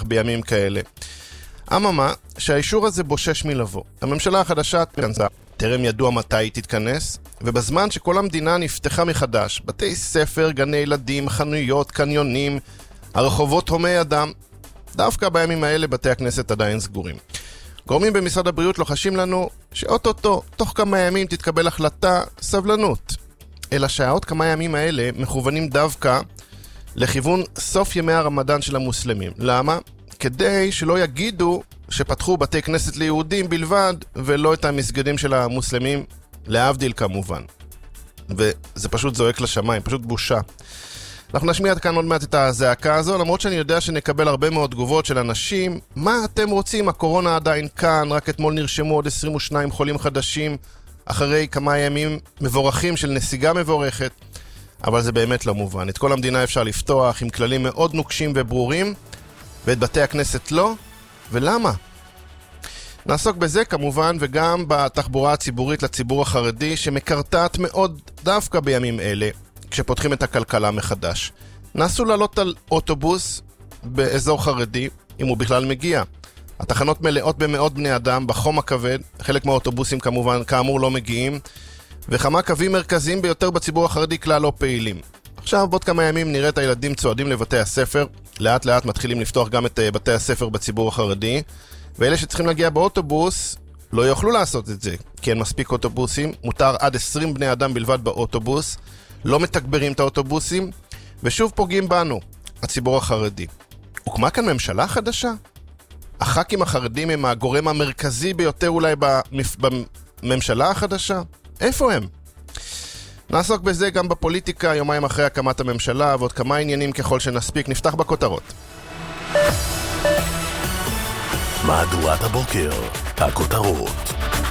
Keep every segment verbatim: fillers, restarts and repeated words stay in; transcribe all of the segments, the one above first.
בימים כאלה. אממה, שהאישור הזה בושש מלבוא. הממשלה החדשה התכנסה, טרם ידוע מתי היא תתכנס, ובזמן שכל המדינה נפתחה מחדש, בתי ספר, גני ילדים, חנויות, קניונים, הרחובות הומי אדם, דווקא בימים האלה בתי הכנסת עדיין סגורים. גורמים במשרד הבריאות לוחשים לנו שאוטוטו, תוך כמה ימים תתקבל החלטה, סבלנות. אלא שהעוד כמה ימים האלה מכוונים דווקא לכיוון סוף ימי הרמדאן של המוסלמים. למה? כדי שלא יגידו שפתחו בתי כנסת ליהודים בלבד ולא את המסגדים של המוסלמים, להבדיל כמובן. וזה פשוט זועק לשמיים, פשוט בושה. אנחנו נשמיע כאן עוד מעט את הזעקה הזו, למרות שאני יודע שנקבל הרבה מאוד תגובות של אנשים. מה אתם רוצים? הקורונה עדיין כאן, רק אתמול נרשמו עוד עשרים ושניים חולים חדשים, אחרי כמה ימים מבורכים של נסיגה מבורכת. אבל זה באמת לא מובן. את כל המדינה אפשר לפתוח עם כללים מאוד נוקשים וברורים, ואת בתי הכנסת לא, ולמה? נעסוק בזה כמובן, וגם בתחבורה הציבורית לציבור החרדי, שמקרטעת מאוד דווקא בימים אלה, כשפותחים את הכלכלה מחדש. נסו לעלות על אוטובוס באזור חרדי, אם הוא בכלל מגיע. התחנות מלאות במאות בני אדם, בחום הכבד, חלק מהאוטובוסים כמובן, כאמור לא מגיעים, וכמה קווים מרכזיים ביותר בציבור החרדי כלל לא פעילים. עכשיו, בעוד כמה ימים נראה את הילדים צועדים לבתי הספר, לאט לאט מתחילים לפתוח גם את בתי הספר בציבור החרדי, ואלה שצריכים להגיע באוטובוס לא יוכלו לעשות את זה, כי אין מספיק אוטובוסים, מותר עד עשרים בני אדם בלבד באוטובוס, לא מתגברים את האוטובוסים, ושוב פוגעים בנו, הציבור החרדי. הוקמה כאן ממשלה חדשה? הח"כים החרדים הם הגורם המרכזי ביותר אולי במפ... בממשלה החדשה? איפה הם? נעסוק בזה גם בפוליטיקה, יומיים אחרי הקמת הממשלה, ועוד כמה עניינים ככל שנספיק. נפתח בכותרות. מהדורת הבוקר, הכותרות.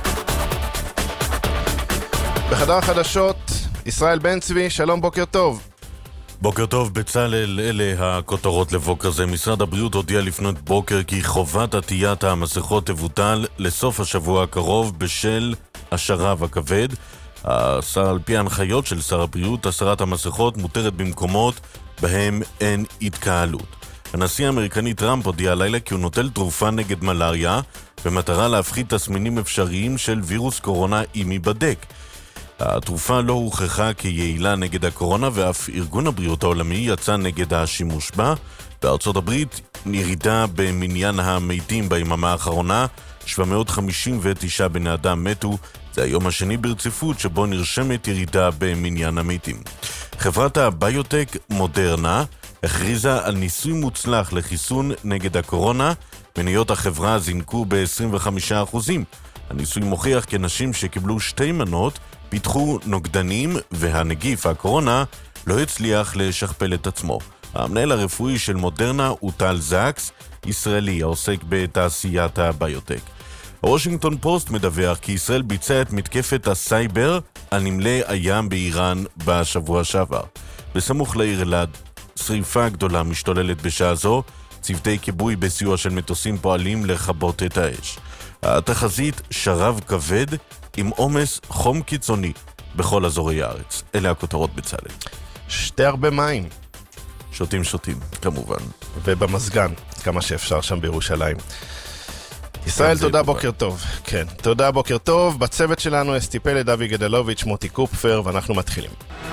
בחדר החדשות, ישראל בן צבי, שלום, בוקר טוב. בוקר טוב בצלאל, אלה הכותרות לבוקר זה. משרד הבריאות הודיע לפנות בוקר כי חובת עטיית המסכות תבוטל לסוף השבוע הקרוב בשל השרב הכבד. השר, על פי ההנחיות של שר הבריאות, הסרת המסכות מותרת במקומות בהם אין התקהלות. הנשיא האמריקני טראמפ הודיע לילה כי הוא נוטל תרופה נגד מלריה במטרה להפחית תסמינים אפשריים של וירוס קורונה אם ייבדק. התרופה לא הוכחה כיעילה נגד הקורונה, ואף ארגון הבריאות העולמי יצא נגד השימוש בה. בארצות הברית ירידה במניין המתים ביממה האחרונה, שבע מאות חמישים ותשעה בני אדם מתו. זה היום השני ברציפות שבו נרשמת ירידה במניין המתים. חברת הביוטק מודרנה הכריזה על ניסוי מוצלח לחיסון נגד הקורונה. מניות החברה זינקו ב-עשרים וחמישה אחוז. הניסוי מוכיח כי נשים שקיבלו שתי מנות פיתחו נוגדנים, והנגיף הקורונה לא הצליח לשכפל את עצמו. המנהל הרפואי של מודרנה הוא טל זקס, ישראלי העוסק בתעשיית הביוטק. הוושינגטון פוסט מדווח כי ישראל ביצע את מתקפת הסייבר על נמלי הים באיראן בשבוע שעבר. בסמוך לעיר אלעד, שריפה גדולה משתוללת בשעה זו, צוותי כיבוי בסיוע של מטוסים פועלים לכבות את האש. התחזית שרב כבד עם עומס חום קיצוני בכל אזורי הארץ. אלה הכותרות בצלאל. שתי הרבה מים. שותים שותים, כמובן. ובמזגן, כמה שאפשר שם בירושלים. ישראל, תודה, בוקר טוב. כן, תודה, בוקר טוב. בצוות שלנו אסתי פלד, אבי גדלוביץ', מוטי קופפר, ואנחנו מתחילים.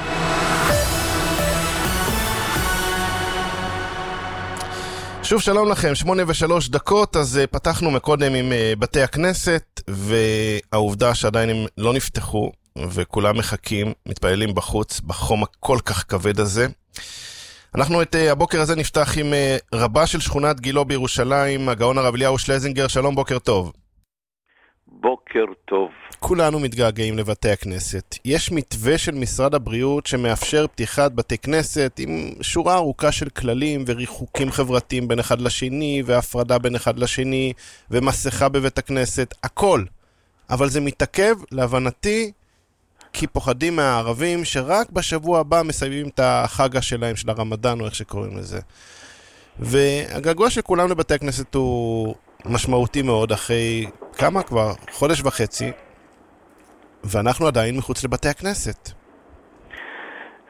שוב שלום לכם, שמונה ושלוש דקות. אז פתחנו מקודם עם בתי הכנסת, והעובדה שעדיין הם לא נפתחו, וכולם מחכים, מתפעלים בחוץ, בחום הכל כך כבד הזה. אנחנו את הבוקר הזה נפתח עם רבה של שכונת גילו בירושלים, הגאון הרב אליהו שלזינגר. שלום, בוקר טוב. בוקר טוב. כולנו מתגעגעים לבתי הכנסת. יש מתווה של משרד הבריאות שמאפשר פתיחת בתי כנסת עם שורה ארוכה של כללים וריחוקים חברתיים בין אחד לשני, והפרדה בין אחד לשני, ומסכה בבית הכנסת, הכל. אבל זה מתעכב, להבנתי, כי פוחדים מהערבים שרק בשבוע הבא מסיימים את החגה שלהם, של הרמדאן או איך שקוראים לזה. והגעגוע של כולם לבתי הכנסת הוא משמעותי מאוד, אחרי כמה כבר? חודש וחצי, ואנחנו עדיין מחוץ לבתי הכנסת.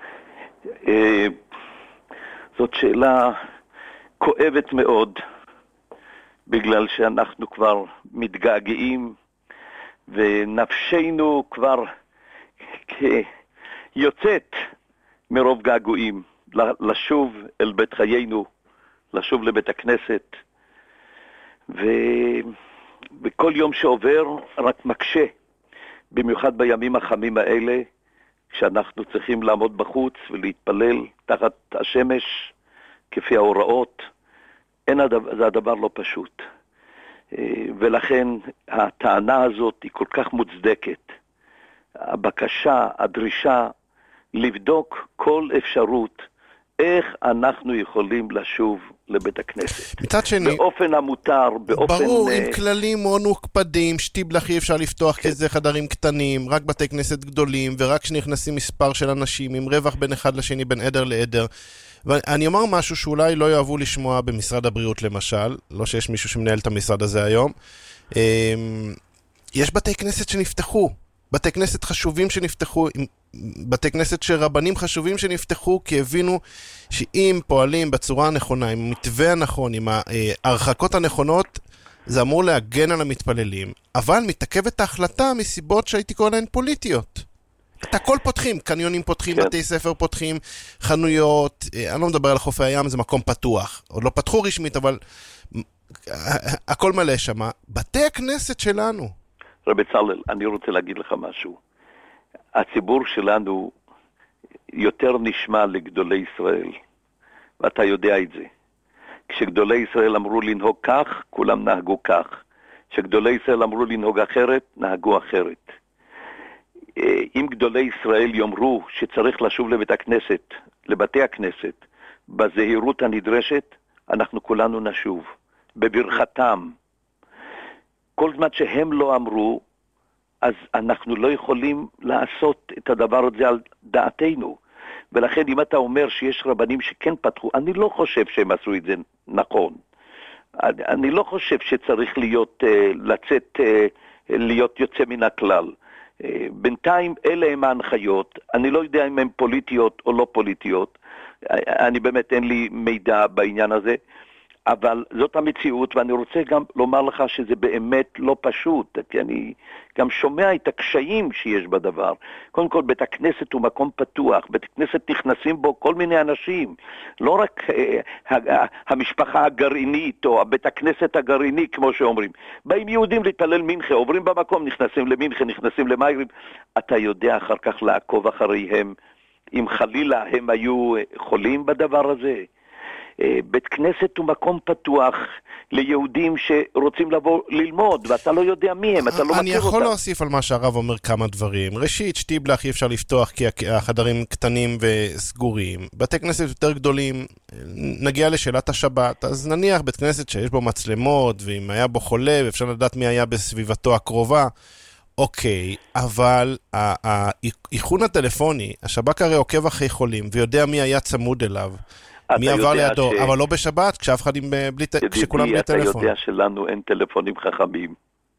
זאת שאלה כואבת מאוד, בגלל שאנחנו כבר מתגעגעים, ונפשנו כבר יוצאת מרוב געגועים, לשוב אל בית חיינו, לשוב לבית הכנסת, ובכל יום שעובר רק מקשה, במיוחד בימים החמים האלה, כשאנחנו צריכים לעמוד בחוץ ולהתפלל תחת השמש כפי ההוראות. אין הדבר, זה הדבר לא פשוט. ולכן הטענה הזאת היא כל כך מוצדקת. הבקשה, הדרישה, לבדוק כל אפשרות איך אנחנו יכולים לשוב לבית הכנסת. מצד שני, באופן המותר, באופן... ברור, עם כללים מאוד מוקפדים, שטיבלח אי אפשר לפתוח כן. כזה חדרים קטנים, רק בתי כנסת גדולים, ורק שנכנסים מספר של אנשים, עם רווח בין אחד לשני, בין עדר לעדר. ואני אומר משהו שאולי לא יאהבו לשמוע במשרד הבריאות למשל, לא שיש מישהו שמנהל את המשרד הזה היום. יש בתי כנסת שנפתחו, בתי כנסת חשובים שנפתחו, בתי כנסת שרבנים חשובים שנפתחו, כי הבינו שאם פועלים בצורה הנכונה, עם המתווה הנכון, עם ההרחקות הנכונות, זה אמור להגן על המתפללים, אבל מתעכבת ההחלטה מסיבות שהייתי קורא להן פוליטיות. את הכל פותחים, קניונים פותחים, כן. בתי ספר פותחים, חנויות, אני לא מדבר על חופי הים, זה מקום פתוח. עוד לא פתחו רשמית, אבל הכל מלא שמה. בתי הכנסת שלנו. רבי צלאל, אני רוצה להגיד לך משהו. הציבור שלנו יותר נשמע לגדולי ישראל, ואתה יודע את זה. כשגדולי ישראל אמרו לנהוג כך, כולם נהגו כך. כשגדולי ישראל אמרו לנהוג אחרת, נהגו אחרת. אם גדולי ישראל יאמרו שצריך לשוב לבית הכנסת, לבתי הכנסת, בזהירות הנדרשת, אנחנו כולנו נשוב, בברכתם. כל זמן שהם לא אמרו, אז אנחנו לא יכולים לעשות את הדבר הזה על דעתנו. ולכן אם אתה אומר שיש רבנים שכן פתחו, אני לא חושב שהם עשו את זה נכון. אני, אני לא חושב שצריך להיות, לצאת, להיות יוצא מן הכלל. בינתיים אלה הם ההנחיות, אני לא יודע אם הן פוליטיות או לא פוליטיות, אני באמת אין לי מידע בעניין הזה, אבל זאת המציאות, ואני רוצה גם לומר לך שזה באמת לא פשוט, כי אני גם שומע את הקשיים שיש בדבר. קודם כל, בית הכנסת הוא מקום פתוח, בית הכנסת נכנסים בו כל מיני אנשים, לא רק אה, המשפחה הגרעינית, או בית הכנסת הגרעיני, כמו שאומרים. באים יהודים להתפלל מנחה, עוברים במקום, נכנסים למנחה, נכנסים למיירים. אתה יודע אחר כך לעקוב אחריהם, אם חלילה הם היו חולים בדבר הזה. בית כנסת הוא מקום פתוח ליהודים שרוצים לבוא ללמוד, ואתה לא יודע מי הם, אתה לא מכיר אותם. אני יכול להוסיף על מה שהרב אומר כמה דברים. ראשית, שטיבלח אי אפשר לפתוח כי החדרים קטנים וסגורים. בתי כנסת יותר גדולים, נגיע לשאלת השבת, אז נניח בית כנסת שיש בו מצלמות, ואם היה בו חולה, ואפשר לדעת מי היה בסביבתו הקרובה, אוקיי, אבל האיכון הטלפוני, השב"כ הרי עוקב אחרי חולים, ויודע מי היה צמוד אליו. מי עבר לידו, ש... אבל לא בשבת, כשאף אחד עם... בלי... כשכולם בלי טלפון. אתה יודע שלנו אין טלפונים חכמים.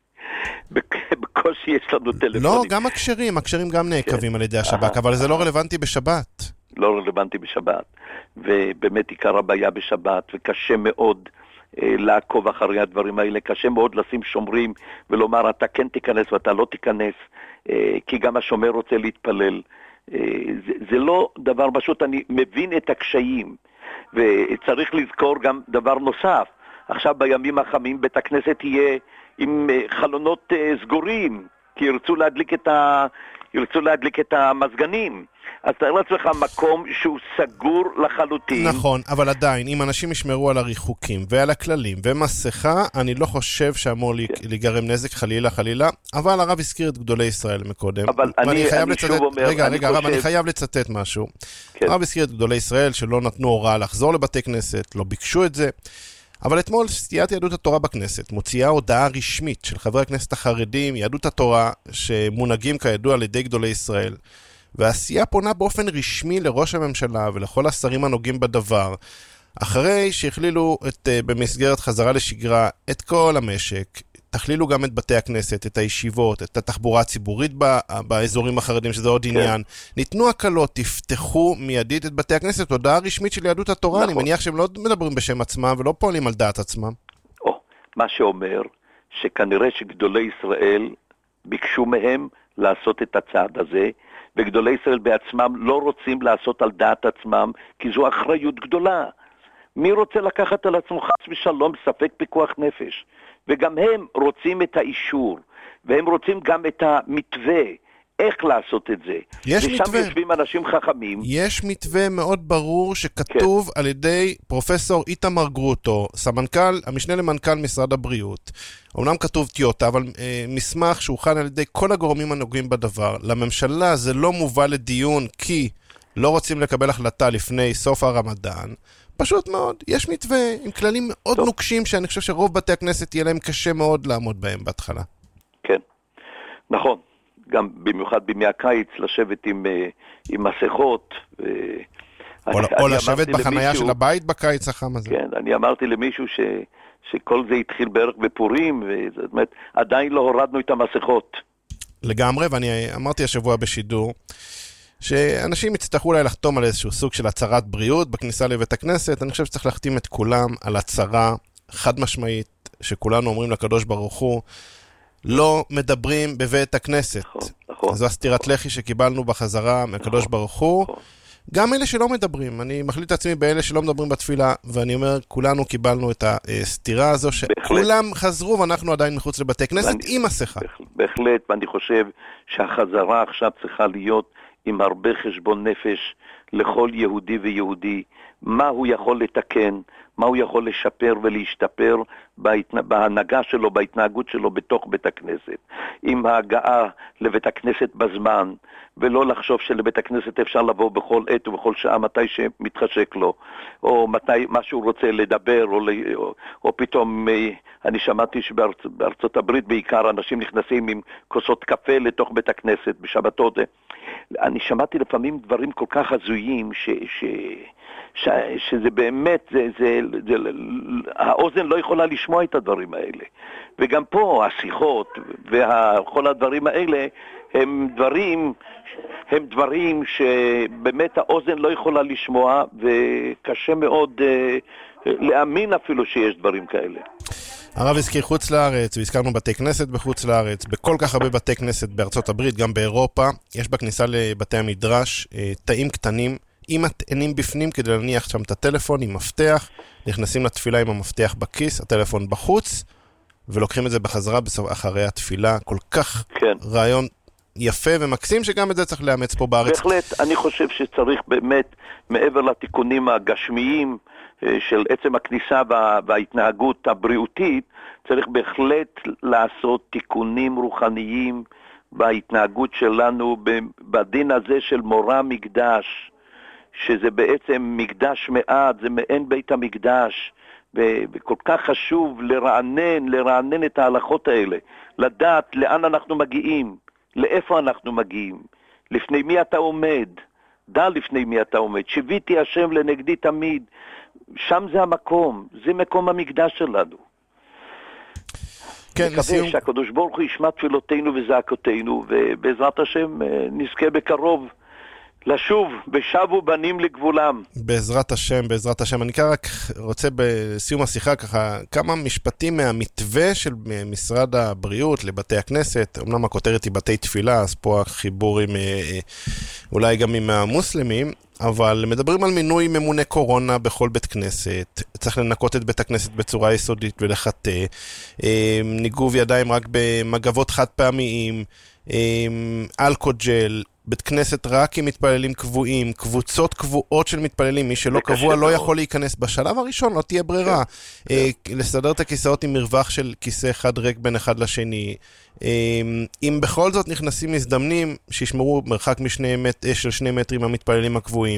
בקושי יש לנו טלפונים. לא, גם הקשרים, הקשרים גם נעקבים כן. על ידי השב"כ, אבל זה לא רלוונטי בשבת. לא רלוונטי בשבת, ובאמת עיקר הבעיה בשבת, וקשה מאוד אה, לעקוב אחרי הדברים האלה, קשה מאוד לשים שומרים, ולומר אתה כן תיכנס ואתה לא תיכנס, אה, כי גם השומר רוצה להתפלל. אה, זה, זה לא דבר פשוט, אני מבין את הקשיים, וצריך לזכור גם דבר נוסף. עכשיו בימים החמים בית הכנסת יהיה עם חלונות סגורים, כי ירצו להדליק את ה... ירצו להדליק את המזגנים. אז תאר לעצמך מקום שהוא סגור לחלוטין. נכון, אבל עדיין, אם אנשים ישמרו על הריחוקים ועל הכללים ומסכה, אני לא חושב שאמור כן. להיגרם נזק חלילה חלילה, אבל הרב הזכיר את גדולי ישראל מקודם. אבל אני, אני לצטט... שוב אומר... רגע, רגע, חושב... הרב, אני חייב לצטט משהו. כן. הרב הזכיר את גדולי ישראל שלא נתנו הוראה לחזור לבתי כנסת, לא ביקשו את זה. אבל אתמול סיעת יהדות התורה בכנסת מוציאה הודעה רשמית של חברי הכנסת החרדים, יהדות התורה, שמונהגים כידוע על ידי גדולי ישראל, והסיעה פונה באופן רשמי לראש הממשלה ולכל השרים הנוגעים בדבר, אחרי שהכלילו את, במסגרת חזרה לשגרה את כל המשק, תכלילו גם את בתי הכנסת, את הישיבות, את התחבורה הציבורית באזורים החרדים, שזה עוד עניין. ניתנו הקלות, תפתחו מיידית את בתי הכנסת, הודעה רשמית של יהדות התורה, אני מניח שהם לא מדברים בשם עצמם ולא פועלים על דעת עצמם. או, מה שאומר שכנראה שגדולי ישראל ביקשו מהם לעשות את הצעד הזה, וגדולי ישראל בעצמם לא רוצים לעשות על דעת עצמם, כי זו אחריות גדולה. מי רוצה לקחת על עצמו חס ושלום ספק פיקוח נפש? וגם הם רוצים את האישור, והם רוצים גם את המתווה, איך לעשות את זה. יש ושם מתווה. יושבים אנשים חכמים. יש מתווה מאוד ברור שכתוב כן. על ידי פרופסור איתמר גרוטו, סמנכ"ל, המשנה למנכ"ל משרד הבריאות. אומנם כתוב טיוטה, אבל אה, מסמך שהוכן על ידי כל הגורמים הנוגעים בדבר. לממשלה זה לא מובא לדיון כי לא רוצים לקבל החלטה לפני סוף הרמדאן. פשוט מאוד, יש מתווה עם כללים מאוד טוב. נוקשים שאני חושב שרוב בתי הכנסת יהיה להם קשה מאוד לעמוד בהם בהתחלה. כן, נכון. גם במיוחד בימי הקיץ, לשבת עם, עם מסכות. ו... או, אני, או אני לשבת בחנייה למישהו, של הבית בקיץ החם הזה. כן, אני אמרתי למישהו ש, שכל זה התחיל בערך בפורים, וזאת אומרת, עדיין לא הורדנו את המסכות. לגמרי, ואני אמרתי השבוע בשידור, שאנשים יצטרכו אולי לחתום על איזשהו סוג של הצהרת בריאות בכניסה לבית הכנסת. אני חושב שצריך להחתים את כולם על הצהרה חד משמעית, שכולנו אומרים לקדוש ברוך הוא, לא מדברים בבית הכנסת. נכון, נכון. זו הסתירת לחי שקיבלנו בחזרה מהקדוש ברוך הוא. גם אלה שלא מדברים, אני מחליט את עצמי באלה שלא מדברים בתפילה, ואני אומר, כולנו קיבלנו את הסתירה הזו, שכולם חזרו ואנחנו עדיין מחוץ לבתי כנסת עם מסכה. בהחלט, ואני חושב שהחזרה עכשיו צריכה להיות עם הרבה חשבון נפש לכל יהודי ויהודי, מה הוא יכול לתקן, מה הוא יכול לשפר ולהשתפר בהתנה... בהנהגה שלו, בהתנהגות שלו בתוך בית הכנסת. עם ההגעה לבית הכנסת בזמן, ולא לחשוב שלבית הכנסת אפשר לבוא בכל עת ובכל שעה מתי שמתחשק לו, או מתי מה שהוא רוצה לדבר, או, או, או פתאום, אני שמעתי שבארצות הברית בעיקר אנשים נכנסים עם כוסות קפה לתוך בית הכנסת בשבתות. אני שמעתי לפעמים דברים כל כך הזויים ש... ש... ש... שזה באמת, זה, זה, זה, האוזן לא יכולה לשמוע את הדברים האלה. וגם פה השיחות וכל הדברים האלה הם דברים, הם דברים שבאמת האוזן לא יכולה לשמוע, וקשה מאוד uh, להאמין אפילו שיש דברים כאלה. הרב הזכיר חוץ לארץ, והזכרנו בתי כנסת בחוץ לארץ, בכל כך הרבה בתי כנסת בארצות הברית, גם באירופה, יש בכניסה לבתי המדרש תאים קטנים, עם מטענים בפנים כדי להניח שם את הטלפון עם מפתח, נכנסים לתפילה עם המפתח בכיס, הטלפון בחוץ, ולוקחים את זה בחזרה בסוף אחרי התפילה. כל כך כן. רעיון יפה ומקסים, שגם את זה צריך לאמץ פה בארץ. בהחלט, אני חושב שצריך באמת, מעבר לתיקונים הגשמיים של עצם הכניסה וה, וההתנהגות הבריאותית, צריך בהחלט לעשות תיקונים רוחניים בהתנהגות שלנו, בדין הזה של מורה מקדש, שזה בעצם מקדש מעט, זה מעין בית המקדש, וכל כך חשוב לרענן, לרענן את ההלכות האלה, לדעת לאן אנחנו מגיעים, לאיפה אנחנו מגיעים, לפני מי אתה עומד, דע לפני מי אתה עומד, שביתי השם לנגדי תמיד, שם זה המקום, זה מקום המקדש שלנו. כן, מקווה לסיום... שהקדוש ברוך הוא ישמע תפילותינו וזעקותינו, ובעזרת השם נזכה בקרוב לשוב, ושבו בנים לגבולם. בעזרת השם, בעזרת השם. אני רק רוצה בסיום השיחה ככה, כמה משפטים מהמתווה של משרד הבריאות לבתי הכנסת. אמנם הכותרת היא בתי תפילה, אז פה החיבור עם, אולי גם עם המוסלמים, אבל מדברים על מינוי ממונה קורונה בכל בית כנסת. צריך לנקות את בית הכנסת בצורה יסודית ולחטא. ניגוב ידיים רק במגבות חד פעמיים, אלכוג'ל, בית כנסת רק עם מתפללים קבועים, קבוצות קבועות של מתפללים, מי שלא קבוע לא יכול להיכנס. בשלב הראשון לא תהיה ברירה. לסדר את הכיסאות עם מרווח של כיסא אחד ריק בין אחד לשני. אם בכל זאת נכנסים מזדמנים, שישמרו מרחק של שני מטרים מהמתפללים הקבועים.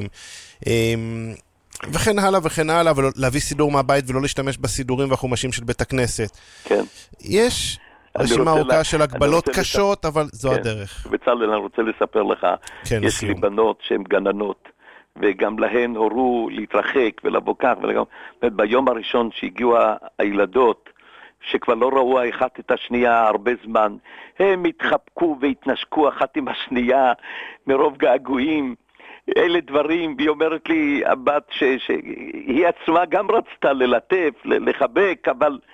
וכן הלאה וכן הלאה, ולהביא סידור מהבית ולא להשתמש בסידורים והחומשים של בית הכנסת. כן. יש... רשימה ארוכה של הגבלות קשות, אבל זו הדרך. בצלאל, אני רוצה לספר לך, יש לי בנות שהן גננות, וגם להן הורו להתרחק ולבוא כך, ביום הראשון שהגיעו הילדות, שכבר לא ראו האחת את השנייה הרבה זמן, הם התחבקו והתנשקו אחת עם השנייה מרוב געגועים, אלה דברים, והיא אומרת לי, הבת שהיא עצמה גם רצתה ללטף, לחבק, אבל...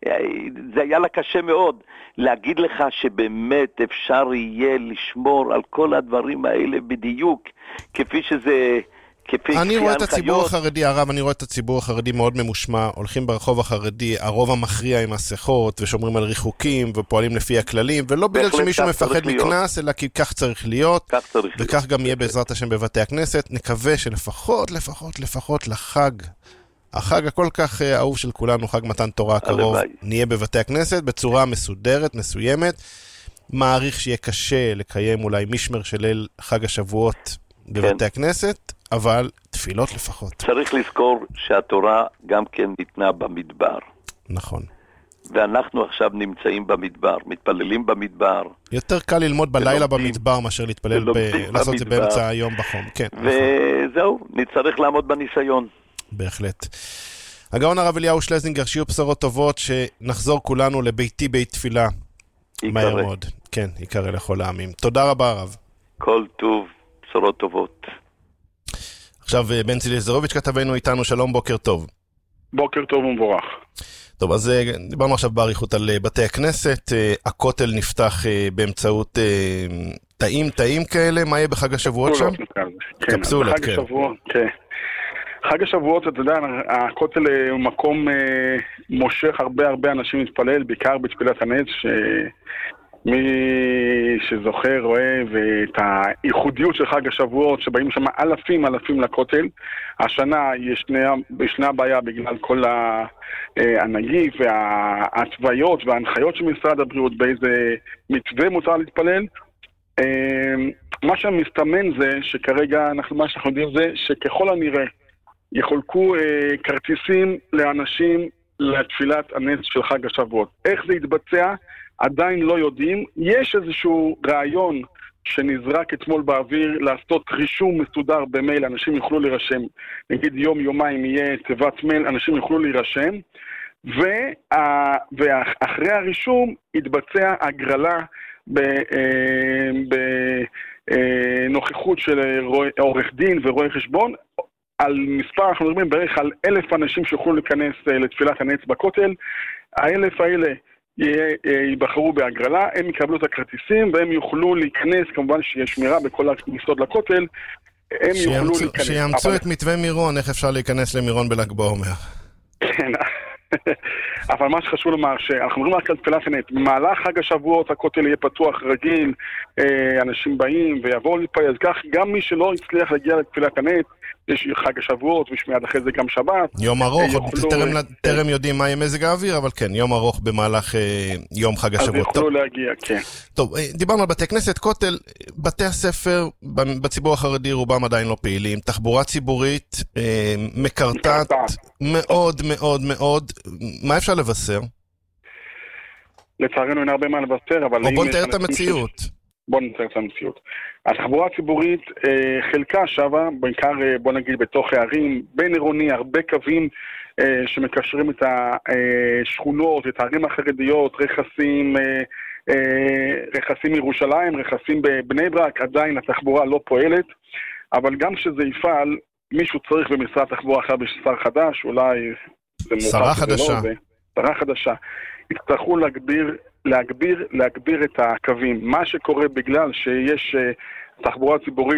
זה היה לה קשה מאוד להגיד לך שבאמת אפשר יהיה לשמור על כל הדברים האלה בדיוק, כפי שזה... אני רואה את הציבור החרדי, הרב, אני רואה את הציבור החרדי מאוד ממושמע, הולכים ברחוב החרדי, הרוב המכריע עם מסכות, ושומרים על ריחוקים, ופועלים לפי הכללים, ולא בגלל שמישהו מפחד מכנס, אלא כי כך צריך להיות, וכך גם יהיה בעזרת השם בבתי הכנסת. נקווה שלפחות, לפחות, לפחות לחג, החג הכל כך אהוב של כולנו, חג מתן תורה הקרוב, נהיה בבתי הכנסת בצורה מסודרת, מסוימת. מעריך שיהיה קשה לקיים אולי משמר של ליל חג השבועות בבתי הכנסת, אבל תפילות לפחות. צריך לזכור שהתורה גם כן ניתנה במדבר. נכון. ואנחנו עכשיו נמצאים במדבר, מתפללים במדבר. יותר קל ללמוד בלילה במדבר מאשר להתפלל, לעשות את זה באמצע היום בחום. כן. וזהו, נצטרך לעמוד בניסיון. בהחלט. הגאון הרב אליהו שלזינגר, שיהיו בשורות טובות, שנחזור כולנו לביתי בית תפילה. מהר מאוד. כן, יקרא לכל העמים. תודה רבה הרב. כל טוב, בשורות טובות. עכשיו בנצי לזרוביץ' כתבנו איתנו, שלום, בוקר טוב. בוקר טוב ומבורך. טוב, אז דיברנו עכשיו בעריכות על בתי הכנסת, הכותל נפתח באמצעות תאים, תאים כאלה, מה יהיה בחג השבועות שם? קפסולות, כן. חג השבועות, כן. חג השבועות, אתה יודע, הכותל הוא מקום מושך הרבה הרבה אנשים להתפלל, בעיקר בתפילת הנץ, ש... מי שזוכר רואה ואת הייחודיות של חג השבועות שבאים שם אלפים אלפים לכותל. השנה ישנה, ישנה בעיה בגלל כל הנגיף וההתוויות וההנחיות של משרד הבריאות באיזה מתווה מותר להתפלל. מה שמסתמן זה שכרגע אנחנו, מה שאנחנו יודעים זה שככל הנראה יחולקו כרטיסים לאנשים לתפילת הנץ של חג השבועות. איך זה יתבצע? עדיין לא יודעים. יש איזשהו רעיון שנזרק אתמול באוויר לעשות רישום מסודר במייל, אנשים יוכלו להירשם, נגיד יום יומיים יהיה תיבת מייל, אנשים יוכלו להירשם, וה... ואחרי הרישום יתבצע הגרלה בנוכחות של עורך דין ורואי חשבון, על מספר, אנחנו מדברים בערך על אלף אנשים שיוכלו להיכנס לתפילת הנץ בכותל. האלף האלה ייבחרו בהגרלה, הם יקבלו את הכרטיסים והם יוכלו להיכנס, כמובן שיש שמירה בכל הכניסות לכותל, הם יוכלו להיכנס. שיאמצו את מתווה מירון, איך אפשר להיכנס למירון בל"ג בעומר. כן, אבל מה שחשוב לומר, שאנחנו מדברים רק על תפילת הנץ, במהלך חג השבועות הכותל יהיה פתוח רגיל, אנשים באים ויבואו להתפלל, אז כך גם מי שלא יצליח להגיע לתפילת הנץ, יש חג השבועות ושמיד אחרי זה גם שבת. יום ארוך, עוד טרם יודעים מה יהיה מזג האוויר, אבל כן, יום ארוך במהלך יום חג השבועות. אז יוכלו להגיע, כן. טוב, דיברנו על בתי כנסת, כותל, בתי הספר בציבור החרדי רובם עדיין לא פעילים, תחבורה ציבורית מקרטעת מאוד מאוד מאוד. מה אפשר לבשר? לצערנו אין הרבה מה לבשר, אבל... בוא נתאר את המציאות. בוא נתאר את המציאות. התחבורה הציבורית חלקה שווה, בעיקר בוא נגיד בתוך הערים, בין עירוני, הרבה קווים שמקשרים את השכונות, את הערים החרדיות, רכסים, רכסים מירושלים, רכסים בבני ברק, עדיין התחבורה לא פועלת, אבל גם כשזה יפעל, מישהו צריך במשרד התחבורה אחר בשר חדש, אולי זה מוכר. שרה חדשה. שרה חדשה. יצטרכו להגביר, להגביר, להגביר את הקווים. מה שקורה בגלל שיש תחבורה ציבורית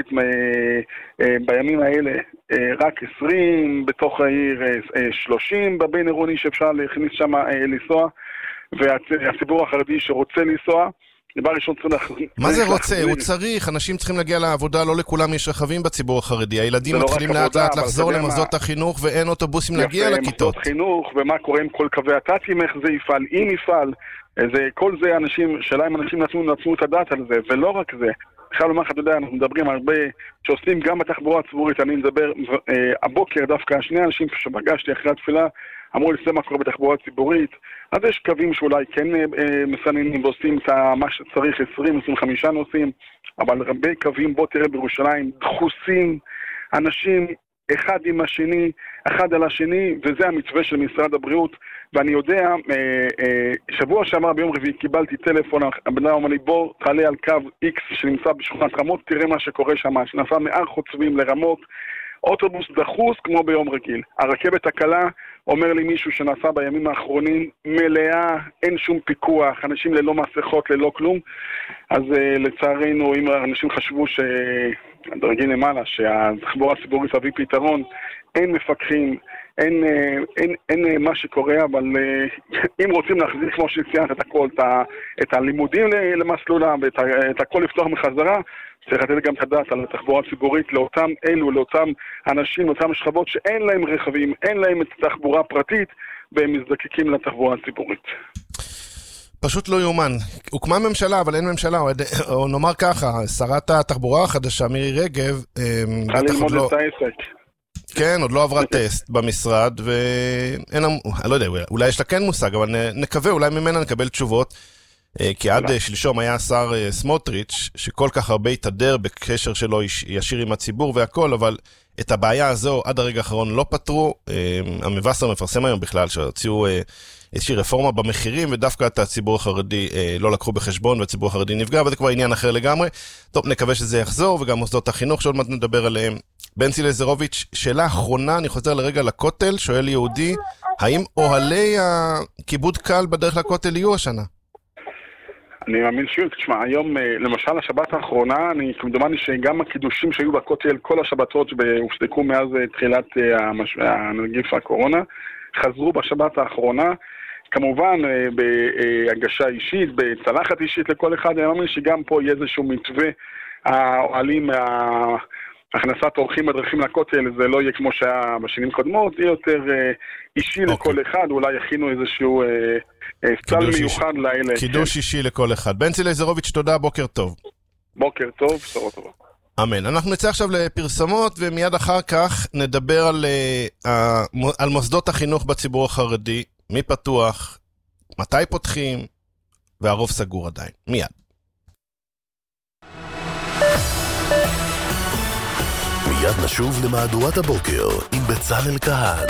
בימים האלה, רק עשרים בתוך העיר, שלושים בבין עירוני שאפשר להכניס שם לנסוע, והציבור החרדי שרוצה לנסוע, דבר ראשון צריך... מה זה רוצה? הוא צריך, אנשים צריכים להגיע לעבודה, לא לכולם יש רכבים בציבור החרדי, הילדים מתחילים לאט לאט לחזור למוסדות החינוך ואין אוטובוסים להגיע לכיתות. מוסדות חינוך, ומה קורה עם כל קווי הטאטים, איך זה יפעל, אם יפעל, כל זה אנשים, שאלה אם אנשים נתנו את הדעת על זה, ולא רק זה. בכלל לומר לך, אתה יודע, אנחנו מדברים הרבה שעושים גם בתחבורה הציבורית, אני מדבר הבוקר דווקא, שני אנשים שפגשתי אחרי התפילה, אמרו לי, זה מה קורה בתחבורה ציבורית, אז יש קווים שאולי כן מסננים ועושים את מה שצריך עשרים עשרים וחמישה נוסעים, אבל הרבה קווים, בוא תראה בירושלים, דחוסים, אנשים אחד עם השני, אחד על השני, וזה המתווה של משרד הבריאות, ואני יודע, שבוע שעבר ביום רביעי קיבלתי טלפון, הבן אמר לי, בוא תעלה על קו X שנמצא בשכונת רמות, תראה מה שקורה שם, שנעשה מהר חוצבים לרמות, אוטובוס דחוס כמו ביום רגיל. הרכבת הקלה, אומר לי מישהו שנסע בימים האחרונים, מלאה, אין שום פיקוח, אנשים ללא מסכות, ללא כלום. אז uh, לצערנו, אם אנשים חשבו שהדרגים למעלה, שהתחבורה הציבורית תביא פתרון, אין מפקחים, אין, אין, אין, אין מה שקורה, אבל אם רוצים להחזיר, כמו שציינת, את הכל, את, ה, את הלימודים למסלולם, ואת ה, את הכל לפתוח מחזרה, צריך לתת גם את הדעת על התחבורה הציבורית לאותם אלו, לאותם אנשים, לאותם שכבות שאין להם רכבים, אין להם את התחבורה הפרטית, והם מזדקקים לתחבורה הציבורית. פשוט לא יאומן. הוקמה ממשלה, אבל אין ממשלה, או, או נאמר ככה, שרת התחבורה החדשה, מירי רגב, צריכה ללמוד את העסק. כן, עוד לא עברה טסט במשרד, ואין, אני לא יודע, אולי יש לה כן מושג, אבל נקווה, אולי ממנה נקבל תשובות, כי עד שלשום היה שר סמוטריץ', שכל כך הרבה התהדר בקשר שלו ישיר עם הציבור והכל, אבל את הבעיה הזו עד הרגע האחרון לא פתרו. המבשר מפרסם היום בכלל שהוציאו איזושהי רפורמה במחירים, ודווקא את הציבור החרדי לא לקחו בחשבון, והציבור החרדי נפגע, וזה כבר עניין אחר לגמרי. טוב, נקווה שזה יחזור, וגם מוסדות החינוך שעוד מעט נדבר עליהם. בנצי לזרוביץ', שאלה אחרונה, אני חוזר לרגע לכותל, שואל יהודי, האם אוהלי הכיבוד קל בדרך לכותל יהיו השנה? אני מאמין שיהיו, תשמע, היום, למשל, השבת האחרונה, אני כמדומני שגם הקידושים שהיו בכותל, כל השבתות שהופסקו מאז תחילת הנגיף הקורונה, חזרו בשבת האחרונה, כמובן בהגשה אישית, בצלחת אישית לכל אחד, אני מאמין שגם פה יהיה איזשהו מתווה, האוהלים הכנסת אורחים בדרכים לכותל, זה לא יהיה כמו שהיה בשנים קודמות, יהיה יותר אישי okay. לכל אחד, אולי יכינו איזשהו סל מיוחד לאלה. קידוש כן. אישי לכל אחד. בנצי לזרוביץ', תודה, בוקר טוב. בוקר טוב, בשורות טובה. אמן. אנחנו נצא עכשיו לפרסמות, ומיד אחר כך נדבר על, על מוסדות החינוך בציבור החרדי, מי פתוח, מתי פותחים, והרוב סגור עדיין. מיד. מיד נשוב למהדורת הבוקר עם בצלאל כהן.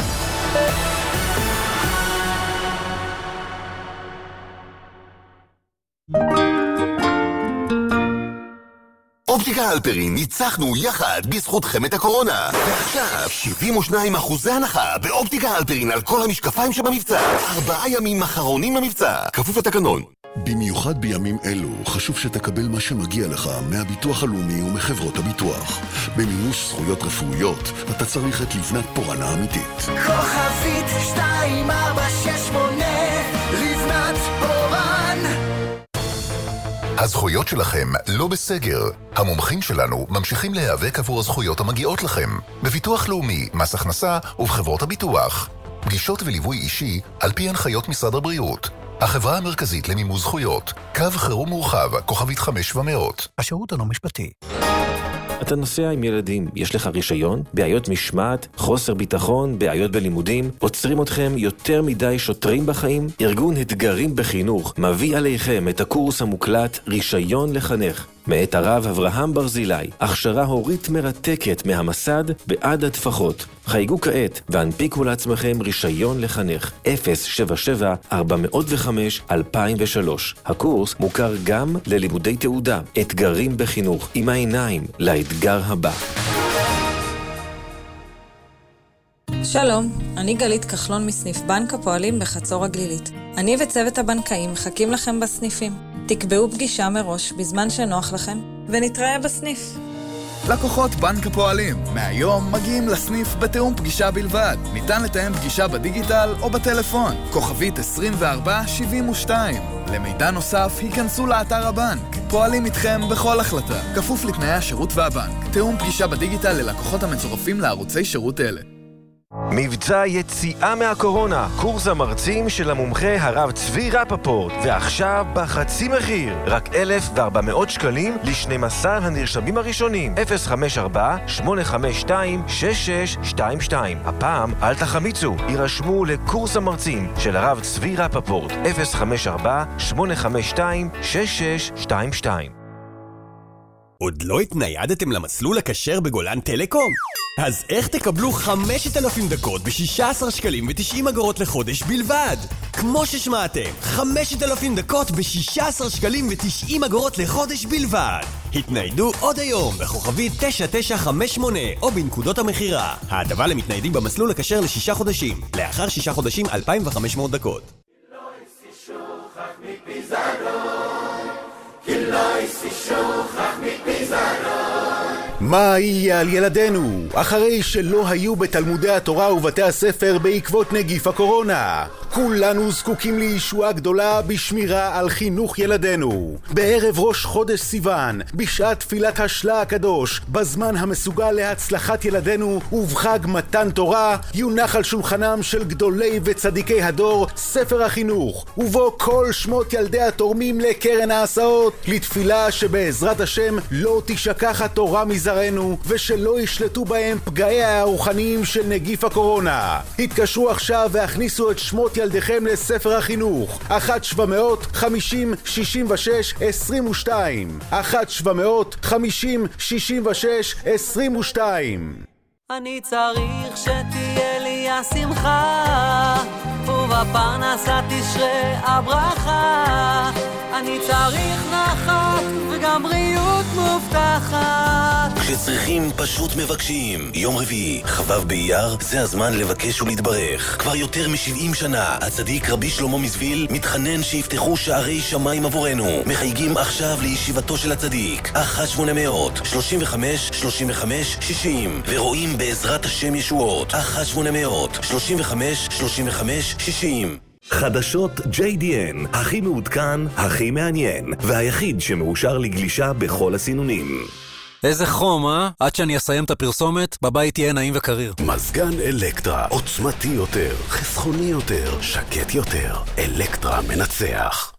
אופטיקה הלפרין, ניצחנו יחד בזכותכם את הקורונה. ועכשיו שבעים ושניים אחוזי הנחה באופטיקה הלפרין על כל המשקפיים שבמבצע. ארבעה ימים אחרונים למבצע, כפוף לתקנון. במיוחד בימים אלו חשוב שתקבל מה שמגיע לך מהביטוח הלאומי ומחברות הביטוח. במימוש זכויות רפואיות אתה צריך את לבנת פורן האמיתית. כוכבית שתיים ארבע שש שמונה לבנת פורן. הזכויות שלכם לא בסגר. המומחים שלנו ממשיכים להיאבק עבור הזכויות המגיעות לכם. בביטוח לאומי, מס הכנסה ובחברות הביטוח. פגישות וליווי אישי על פי הנחיות משרד הבריאות. החברה המרכזית למימוש זכויות. קו חירום מורחב, כוכבית חמש ומאות. השירות אינו משפטי. אתה נוסע עם ילדים, יש לך רישיון? בעיות משמעת, חוסר ביטחון, בעיות בלימודים, עוצרים אתכם יותר מדי שוטרים בחיים? ארגון אתגרים בחינוך מביא עליכם את הקורס המוקלט רישיון לחנך. מאת הרב אברהם ברזילי, הכשרה הורית מרתקת מהמסד בעד התפחות. חייגו כעת והנפיקו לעצמכם רישיון לחנך אפס שבע שבע ארבע אפס חמש אלפיים ושלוש. הקורס מוכר גם ללימודי תעודה, אתגרים בחינוך, עם העיניים לאתגר הבא. שלום, אני גלית כחלון מסניף בנק הפועלים בחצור הגלילית. אני וצוות הבנקאים מחכים לכם בסניפים. תקבעו פגישה מראש בזמן שנוח לכם, ונתראה בסניף. לקוחות בנק הפועלים, מהיום מגיעים לסניף בתאום פגישה בלבד. ניתן לתאם פגישה בדיגיטל או בטלפון. כוכבית עשרים וארבע שבעים ושתיים. למידע נוסף, היכנסו לאתר הבנק. פועלים איתכם בכל החלטה. כפוף לתנאי השירות והבנק. תאום פגישה בדיגיטל ללקוחות המצורפים לערוצי שירות אלה. מבצע יציאה מהקורונה, קורס המרצים של המומחה הרב צבי רפפורט, ועכשיו בחצי מחיר, רק אלף וארבע מאות שקלים ל-שנים עשר הנרשמים הראשונים. אפס חמש ארבע שמונה חמש שתיים שש שש שתיים שתיים. הפעם אל תחמיצו, יירשמו לקורס המרצים של הרב צבי רפפורט. אפס חמש ארבע שמונה חמש שתיים שש שש שתיים שתיים. עוד לא התניידתם למסלול הכשר בגולן טלקום? אז איך תקבלו חמשת אלפים דקות ב-שישה עשר שקלים ו-תשעים אגורות לחודש בלבד? כמו ששמעתם, חמשת אלפים דקות ב-שישה עשר שקלים ו-תשעים אגורות לחודש בלבד. התניידו עוד היום בכוכבית תשע תשע חמש שמונה או בנקודות המחירה. ההטבה למתניידים במסלול לקשר לשישה חודשים. לאחר שישה חודשים אלפיים וחמש מאות דקות. מה יהיה על ילדינו אחרי שלא היו בתלמודי התורה ובתי הספר בעקבות נגיף הקורונה? כולנו זקוקים לישועה גדולה בשמירה על חינוך ילדינו. בערב ראש חודש סיוון, בשעת תפילת השלה הקדוש, בזמן המסוגל להצלחת ילדינו ובחג מתן תורה, יונח על שולחנם של גדולי וצדיקי הדור ספר החינוך, ובו כל שמות ילדי התורמים לקרן ההסעות, לתפילה שבעזרת השם לא תשכח התורה מזרענו ושלא ישלטו בהם פגעי הרוחניים של נגיף הקורונה. התקשרו עכשיו והכניסו את שמות ילדיכם לספר החינוך. אחת שבע מאות חמישים שישים ושש עשרים ושתיים אחת שבע מאות חמישים שישים ושש עשרים ושתיים. אני צריך שתהיה לי השמחה ובפרנסה תשרה הברכה. אני צריך נחת וגם בריאות מובטחת. כשצריכים פשוט מבקשים. יום רביעי, חבב באייר, זה הזמן לבקש ולהתברך. כבר יותר מ-שבעים שנה, הצדיק רבי שלמה מזוויל מתחנן שיפתחו שערי שמיים עבורנו. מחייגים עכשיו לישיבתו של הצדיק. אחת שמונה מאות שלושים וחמש שלושים וחמש שישים ורואים בעזרת השם ישועות. אחת שמונה מאות שלושים וחמש שלושים וחמש שישים. חדשות ג'יי די אן, הכי מעודכן, הכי מעניין, והיחיד שמאושר לגלישה בכל הסינונים. איזה חום, אה? עד שאני אסיים את הפרסומת, בבית יהיה נעים וקריר. מזגן אלקטרה, עוצמתי יותר, חסכוני יותר, שקט יותר. אלקטרה מנצח.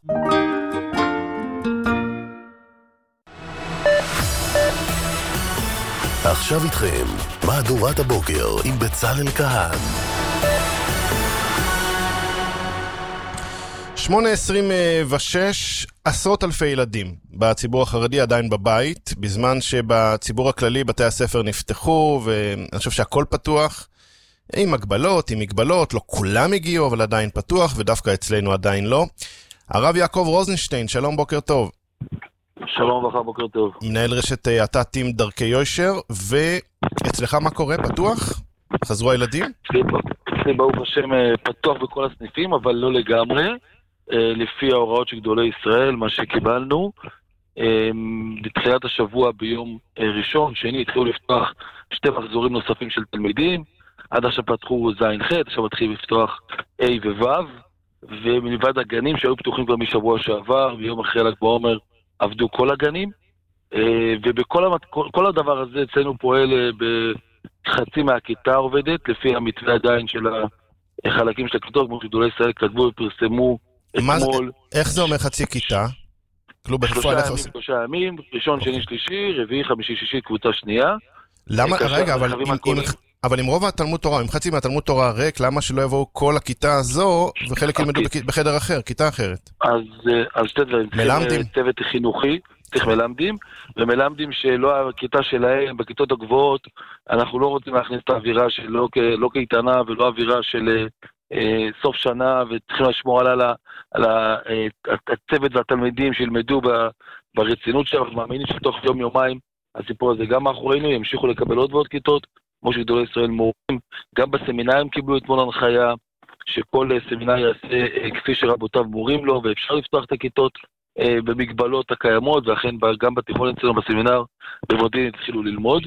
עכשיו איתכם, מהדורת הבוקר עם בצלאל כהן. שמונה עשרים ושש, עשרות אלפי ילדים בציבור החרדי עדיין בבית, בזמן שבציבור הכללי בתי הספר נפתחו, ואני חושב שהכל פתוח, עם הגבלות, עם מגבלות, לא כולם הגיעו, אבל עדיין פתוח, ודווקא אצלנו עדיין לא. הרב יעקב רוזנשטיין, שלום, בוקר טוב. שלום וברכה, בוקר טוב. מנהל רשת את"תים דרכי יושר, ואצלך מה קורה? פתוח? חזרו הילדים? אצלי ברוך השם פתוח בכל הסניפים, אבל לא לגמרי. לפי ההוראות של גדולי ישראל, מה שקיבלנו, בתחילת השבוע ביום ראשון, שני, התחילו לפתוח שתי מחזורים נוספים של תלמידים, עד עכשיו פתחו זין ח', עכשיו מתחילים לפתוח A ו-ו', ומלבד הגנים שהיו פתוחים כבר משבוע שעבר, ביום אחרי ל"ג בעומר עבדו כל הגנים, ובכל המת... כל הדבר הזה אצלנו פועל בחצי מהכיתה עובדת, לפי המתווה עדיין של החלקים של הכיתות, כמו שגדולי ישראל כתבו ופרסמו אתמול. איך זה אומר חצי כיתה? שלושה ימים, שלושה ימים, ראשון, שני, שלישי, רביעי, חמישי, שישי, קבוצה שנייה. למה, רגע, אבל אם, אם, אבל אם רוב התלמוד תורה, אם חצי מהתלמוד תורה ריק, למה שלא יבואו כל הכיתה הזו, וחלק ילמדו בחדר אחר, כיתה אחרת? אז, אז שתי דברים. מלמדים? צוות חינוכי, צריך מלמדים, ומלמדים שלא הכיתה שלהם, בכיתות הגבוהות, אנחנו לא רוצים להכניס את האווירה שלא לא קייטנה ולא אווירה של אה, סוף שנה, וצריכים לשמור על, על אה, הצוות והתלמידים שילמדו ברצינות שלהם. אנחנו מאמינים שתוך יום יומיים הסיפור הזה גם מאחורינו, ימשיכו לקבל עוד ועוד כיתות, כמו שגדולי ישראל מורים. גם בסמינרים קיבלו אתמול הנחיה שכל סמינר יעשה אה, כפי שרבותיו מורים לו, ואפשר לפתוח את הכיתות במגבלות הקיימות, ואכן גם בתיכון אצלנו בסמינר במודיעין התחילו ללמוד.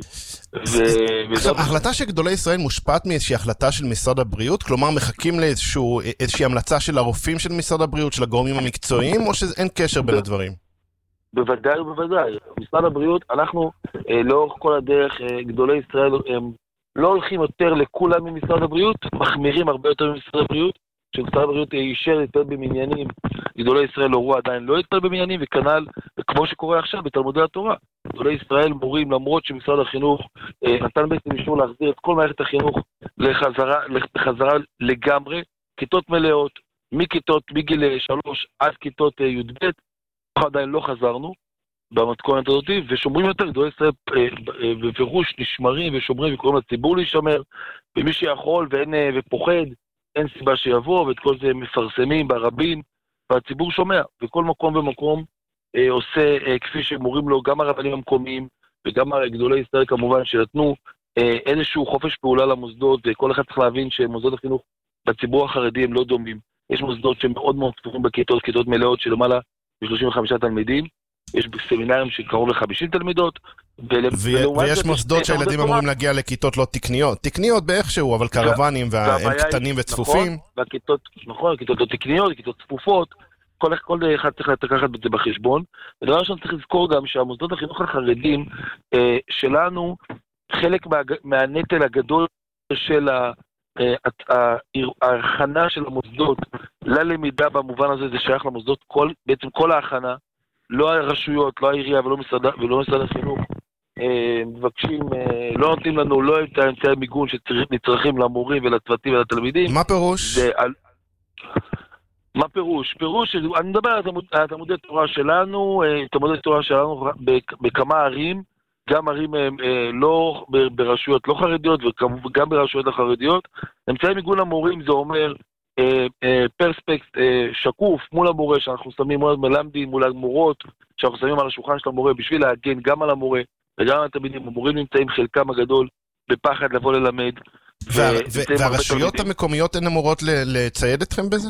עכשיו, ההחלטה של גדולי ישראל מושפעת מאיזושהי החלטה של משרד הבריאות? כלומר, מחכים לאיזושהי המלצה של הרופאים של משרד הבריאות, של הגורמים המקצועיים, או שאין קשר בין הדברים? בוודאי ובוודאי. משרד הבריאות, אנחנו לאורך כל הדרך, גדולי ישראל הם לא הולכים יותר לכולם ממשרד הבריאות, מחמירים הרבה יותר ממשרד הבריאות, שמשרד הבריאות אישר להתפלל במניינים, גדולי ישראל הורו עדיין לא להתפלל במניינים, וכנ"ל, כמו שקורה עכשיו בתלמודי התורה. גדולי ישראל מורים, למרות שמשרד החינוך אה, נתן בעצם אישור להחזיר את כל מערכת החינוך לחזרה, לחזרה לגמרי, כיתות מלאות, מכיתות מגיל שלוש עד כיתות אה, י"ב, עדיין לא חזרנו, במתכונת הזאת, ושומרים יותר, גדולי ישראל בפירוש נשמרים ושומרים וקוראים לציבור להישמר, ומי שיכול ואין, ופוחד, אין סיבה שיבוא, ואת כל זה מפרסמים ברבים, והציבור שומע, וכל מקום ומקום אה, עושה אה, כפי שמורים לו גם הרבנים המקומיים, וגם גדולי ישראל כמובן שנתנו אה, איזשהו חופש פעולה למוסדות, וכל אחד צריך להבין שמוסדות החינוך בציבור החרדי הם לא דומים. יש מוסדות שהם מאוד מאוד פתוחים בכיתות, כיתות מלאות של למעלה ב-שלושים וחמישה תלמידים, יש סמינרים שקרוב ל-חמישים תלמידות, ויש מוסדות שהילדים אמורים להגיע לכיתות לא תקניות, תקניות באיכשהו, אבל קרוונים, והם קטנים וצפופים. נכון, כיתות לא תקניות, כיתות צפופות, כל אחד צריך לקחת את זה בחשבון. ודבר ראשון צריך לזכור גם שהמוסדות החינוך החרדים שלנו, חלק מהנטל הגדול של ההכנה של המוסדות ללמידה במובן הזה, זה שייך למוסדות, בעצם כל ההכנה, לא הרשויות, לא העירייה ולא משרד, ולא משרד החינוך, מבקשים, לא נותנים לנו לא את האמצעי מיגון שנצרכים למורים ולצוותים ולתלמידים. מה פירוש? על... מה פירוש? פירוש, אני מדבר על תלמודי תורה שלנו, תלמודי תורה שלנו בכמה ערים, גם ערים לא ברשויות לא חרדיות וגם ברשויות החרדיות. אמצעי מיגון למורים זה אומר פרספקט שקוף מול המורה שאנחנו שמים מול מלמדים, מול המורות שאנחנו שמים על השולחן של המורה בשביל להגן גם על המורה וגם על התלמידים. המורים נמצאים חלקם הגדול בפחד לבוא ללמד. והרשויות המקומיות הן אמורות לצייד אתכם בזה?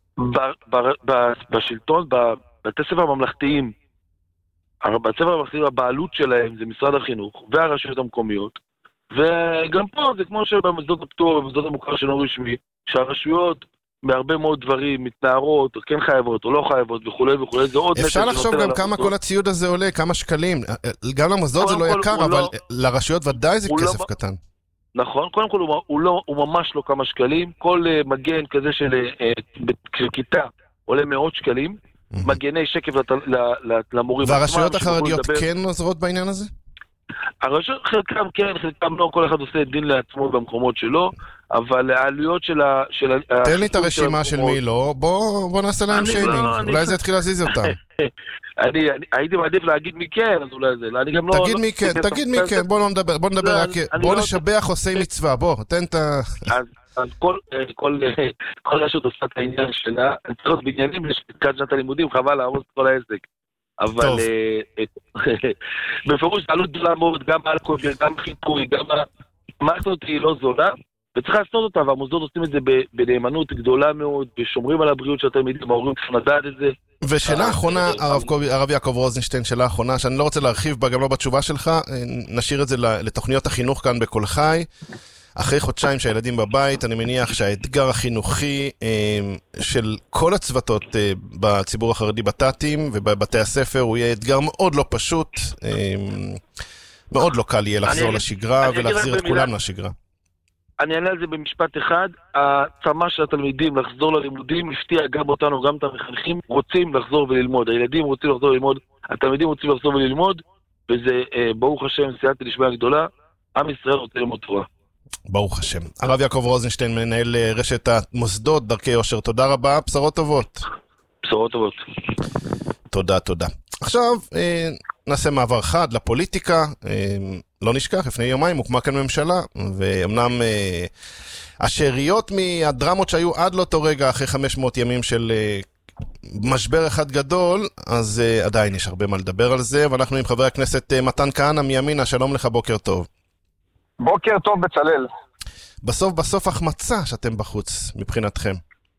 בשלטון, בבתי ספר הממלכתיים, בבתי ספר הממלכתיים הבעלות שלהם זה משרד החינוך והרשויות המקומיות, וגם פה זה כמו שבמוסדות הפטור ובמוסדות המוכר שאינו רשמי, שהרשויות בהרבה מאוד דברים מתנערות, או כן חייבות, או לא חייבות, וכו' וכו', זה עוד... אפשר לחשוב גם כמה כל הציוד הזה עולה, כמה שקלים. גם למוסדות זה לא יקר, אבל לרשויות ודאי זה כסף קטן. נכון, קודם כל הוא, לא, הוא ממש לא כמה שקלים, כל uh, מגן כזה של, uh, של כיתה עולה מאות שקלים, mm-hmm. מגני שקף לת, למורים. והרשויות החרדיות כן עוזרות בעניין הזה? הרשויות חלקם כן, חלקם לא, כל אחד עושה דין לעצמו במקומות שלו, אבל העלויות של ה... של תן לי את הרשימה של מי לא, בוא, בוא נעשה להם שיימינג, לא, אולי אני... זה יתחיל להזיז אותם. אני, אני הייתי מעדיף להגיד מי כן, אז אולי זה, אני גם לא... תגיד מי כן, תגיד מי כן, בוא לא נדבר, בוא נדבר רק, בוא נשבח עושי מצווה, בוא, תן את ה... אז כל, כל, כל רשות עושה את העניין שלה, אני צריך להיות בעניינים לשקעת שנת הלימודים, חבל להרוס כל העסק. אבל בפירוש, עלות גדולה מאוד, גם אלכוהול, גם חיטוי, גם המערכת היא לא זולה, וצריך לעשות אותה, והמוסדות עושים את זה בנאמנות גדולה מאוד, ושומרים על הבריאות של התלמידים, ההורים צריכים לדעת את זה. ושאלה האחרונה, הרב יעקב רוזנשטיין, שאלה האחרונה, שאני לא רוצה להרחיב בה, גם לא בתשובה שלך, נשאיר את זה לתוכניות החינוך כאן בכל חי. אחרי חודשיים שהילדים בבית, אני מניח שהאתגר החינוכי של כל הצוותות בציבור החרדי בתתים ובבתי הספר, הוא יהיה אתגר מאוד לא פשוט, מאוד לא קל יהיה לחזור לשגרה ולהחזיר את כולם לשגרה. אני אענה על זה במשפט אחד, הצמה של התלמידים לחזור ללימודים הפתיע גם אותנו, גם את המחנכים רוצים לחזור וללמוד, הילדים רוצים לחזור וללמוד, התלמידים רוצים לחזור וללמוד, וזה ברוך השם סייעתא דשמיא גדולה, עם ישראל רוצה ללמוד תורה. ברוך השם. הרב יעקב רוזנשטיין, מנהל רשת המוסדות דרכי יושר, תודה רבה, בשורות טובות. בשורות טובות. תודה, תודה. עכשיו נעשה מעבר חד לפוליטיקה. לא נשכח, לפני יומיים הוקמה כאן ממשלה, ואמנם השאריות מהדרמות שהיו עד לאותו רגע, אחרי חמש מאות ימים של משבר אחד גדול, אז עדיין יש הרבה מה לדבר על זה, ואנחנו עם חבר הכנסת מתן כהנא מימינה, שלום לך, בוקר טוב. בוקר טוב בצלל. בסוף בסוף החמצה שאתם בחוץ מבחינתכם.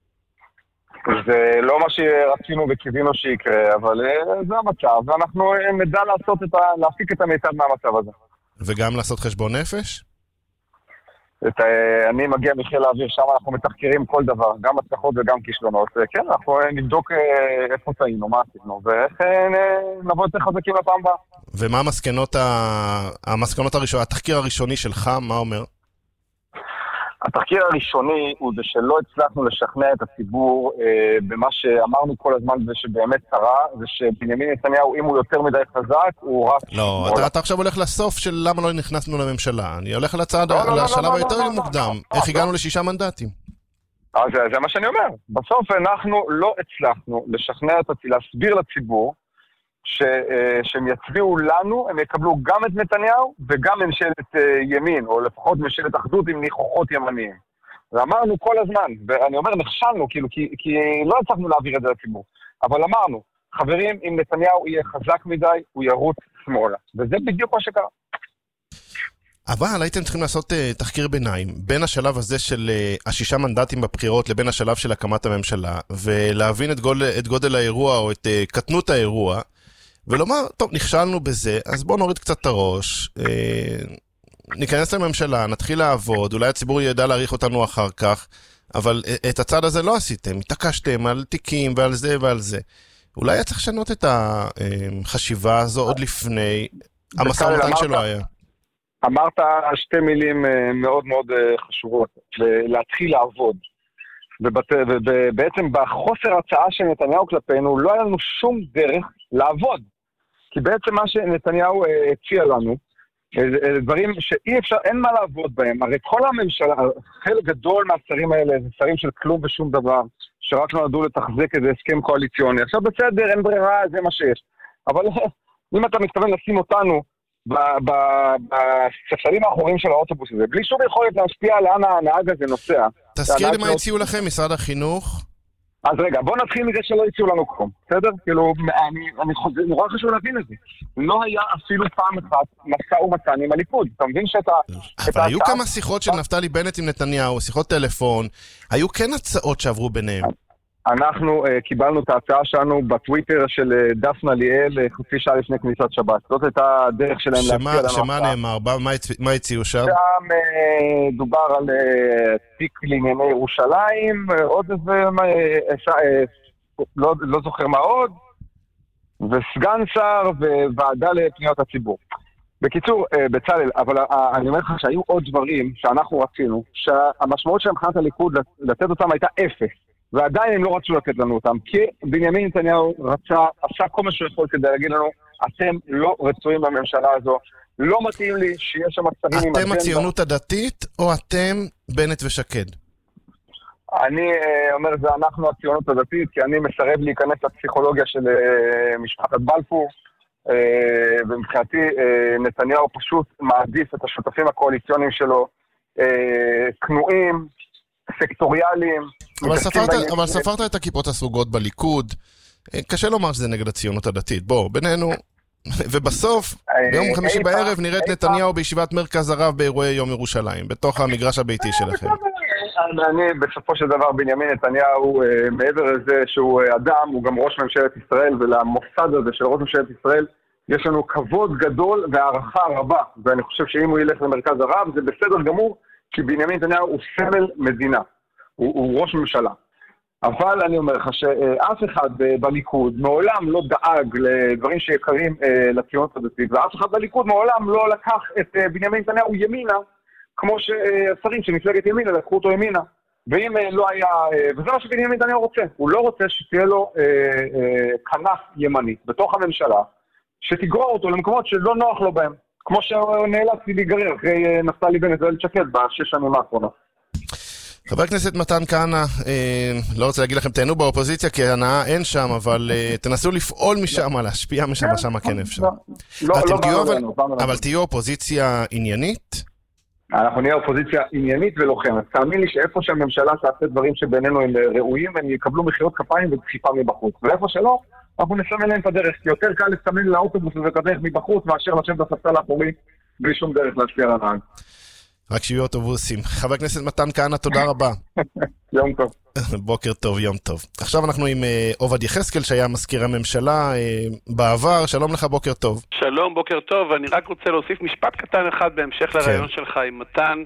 זה לא מה שרצינו וקיווינו שיקרה, אבל זה המצב, ואנחנו נדע לעשות את ה... להפיק את המיטב מהמצב הזה. וגם לעשות חשבון נפש? את, אני מגיע מחיל האוויר, שם אנחנו מתחקרים כל דבר, גם הצלחות וגם כישלונות. כן, אנחנו נבדוק איפה טעינו, מה עשינו, ואיך נבוא יותר חזקים לפעם הבאה. ומה המסקנות, המסקנות הראשונות, התחקיר הראשוני שלך, מה אומר? התחקיר הראשוני הוא זה שלא הצלחנו לשכנע את הציבור אה, במה שאמרנו כל הזמן, זה שבאמת קרה, זה שבנימין נתניהו, אם הוא יותר מדי חזק, הוא רק... לא, אתה, אתה עכשיו הולך לסוף של למה לא נכנסנו לממשלה. אני הולך לצעד, לא, לא, לשלב לא, לא, היותר לא, לא, מוקדם. לא, איך לא, הגענו לא. לשישה מנדטים? אז זה, זה מה שאני אומר. בסוף אנחנו לא הצלחנו לשכנע את הציבור, להסביר לציבור, ש, שהם יצביעו לנו, הם יקבלו גם את נתניהו וגם ממשלת ימין, או לפחות ממשלת אחדות עם ניחוחות ימניים. ואמרנו כל הזמן, ואני אומר נכשלנו, כאילו, כי, כי לא הצלחנו להעביר את זה לציבור, אבל אמרנו, חברים, אם נתניהו יהיה חזק מדי, הוא ירוץ שמאלה. וזה בדיוק מה שקרה. אבל הייתם צריכים לעשות uh, תחקיר ביניים, בין השלב הזה של uh, השישה מנדטים בבחירות לבין השלב של הקמת הממשלה, ולהבין את, גול, את גודל האירוע או את uh, קטנות האירוע, ולומר, טוב, נכשלנו בזה, אז בואו נוריד קצת את הראש, uh, ניכנס לממשלה, נתחיל לעבוד, אולי הציבור ידע להעריך אותנו אחר כך, אבל uh, את הצד הזה לא עשיתם, התעקשתם על תיקים ועל זה ועל זה. אולי היה צריך לשנות את החשיבה הזו עוד לפני המשא ומתן שלו היה. אמרת שתי מילים מאוד מאוד חשובות, להתחיל לעבוד. ובעצם בחוסר הצעה של נתניהו כלפינו, לא היה לנו שום דרך לעבוד. כי בעצם מה שנתניהו הציע לנו, דברים שאי אפשר, אין מה לעבוד בהם. הרי כל הממשלה, חלק גדול מהשרים האלה, זה שרים של כלום ושום דבר, שרק נועדו לתחזק איזה הסכם קואליציוני. עכשיו בסדר, אין ברירה, זה מה שיש. אבל אם אתה מתכוון לשים אותנו בספסלים האחוריים של האוטובוס הזה, בלי שום יכולת להשפיע לאן הנהג הזה נוסע. תזכיר לי מה הציעו לכם, משרד החינוך? אז רגע, בוא נתחיל מזה שלא הציעו לנו כלום, בסדר? כאילו, אני, אני חושב, נורא חשוב להבין את זה. לא היה אפילו פעם אחת משא ומתן עם הליכוד. אתה מבין שאתה... אבל היו כמה שיחות של נפתלי בנט עם נתניהו, שיחות טלפון, היו כן הצעות שעברו ביניהם. אנחנו uh, קיבלנו את ההצעה שלנו בטוויטר של uh, דפנה ליאל uh, חצי שעה לפני כניסת שבת. זאת הייתה הדרך שלהם להציע לנו. שמה נאמר? מה, מה הציעו שם? שם uh, דובר על uh, תיק לענייני ירושלים, uh, עוד איזה, uh, uh, לא, לא זוכר מה עוד, וסגן שר וועדה לפניות הציבור. בקיצור, uh, בצלאל, אבל uh, אני אומר לך שהיו עוד דברים שאנחנו רצינו, שהמשמעות של מבחינת הליכוד לתת אותם הייתה אפס. ועדיין הם לא רצו לתת לנו אותם, כי בנימין נתניהו רצה, עשה כל מה שהוא יכול כדי להגיד לנו, אתם לא רצויים בממשלה הזו, לא מתאים לי שיש שם שרים עם... אתם הציונות הדתית, או אתם בנט ושקד? אני אומר, זה אנחנו הציונות הדתית, כי אני מסרב להיכנס לפסיכולוגיה של משפחת בלפור, ומבחינתי נתניהו פשוט מעדיף את השותפים הקואליציוניים שלו, כנועים, סקטוריאליים. אבל ספרת, אבל ספרת את הכיפות הסרוגות בליכוד. קשה לומר שזה נגד הציונות הדתית. בוא, בינינו, ובסוף, ביום חמישי בערב נראית נתניהו בישיבת מרכז הרב באירועי יום ירושלים, בתוך המגרש הביתי שלכם. אני, בסופו של דבר, בנימין נתניהו, מעבר לזה שהוא אדם, הוא גם ראש ממשלת ישראל, ולמוסד הזה של ראש ממשלת ישראל, יש לנו כבוד גדול והערכה רבה, ואני חושב שאם הוא ילך למרכז הרב, זה בסדר גמור, כי בנימין נתניהו הוא סמל מדינה, הוא, הוא ראש ממשלה. אבל אני אומר לך שאף אחד בליכוד מעולם לא דאג לדברים שיקרים לציונות הדתית, ואף אחד בליכוד מעולם לא לקח את בנימין נתניהו ימינה, כמו ששרים שמפלגת ימינה לקחו אותו ימינה. ואם לא היה, וזה מה שבנימין נתניהו רוצה, הוא לא רוצה שתהיה לו כנף ימנית בתוך הממשלה, שתגרור אותו למקומות שלא נוח לו בהם. כמו שהוא נאלץ להיגרר אחרי נפתלי בנט ואיילת שקד בשש שנים האחרונות. חבר הכנסת מתן כהנא, אה, לא רוצה להגיד לכם תהנו באופוזיציה, כי הנאה אין שם, אבל אה, תנסו לפעול משם, להשפיע משם, משם כן אפשר. לא, לא, לא תהיו, אבל, אבל תהיו אופוזיציה עניינית? אנחנו נהיה אופוזיציה עניינית ולוחמת. תאמין לי שאיפה שהממשלה תעשה דברים שבינינו הם ראויים, הם יקבלו מחיאות כפיים ודחיפה מבחוץ. ואיפה שלא, אנחנו נסמן להם את הדרך, כי יותר קל לסמן לאוטובוס ואת הדרך מבחוץ, מאשר לשבת בספסל האחורי, בלי שום דרך להשפיע על הנהג. רק שיהיו אוטובוסים. חבר הכנסת מתן כהנא, תודה רבה. יום טוב. בוקר טוב, יום טוב. עכשיו אנחנו עם עובד יחזקאל, שהיה מזכיר הממשלה בעבר. שלום לך, בוקר טוב. שלום, בוקר טוב. אני רק רוצה להוסיף משפט קטן אחד בהמשך לרעיון שלך עם מתן.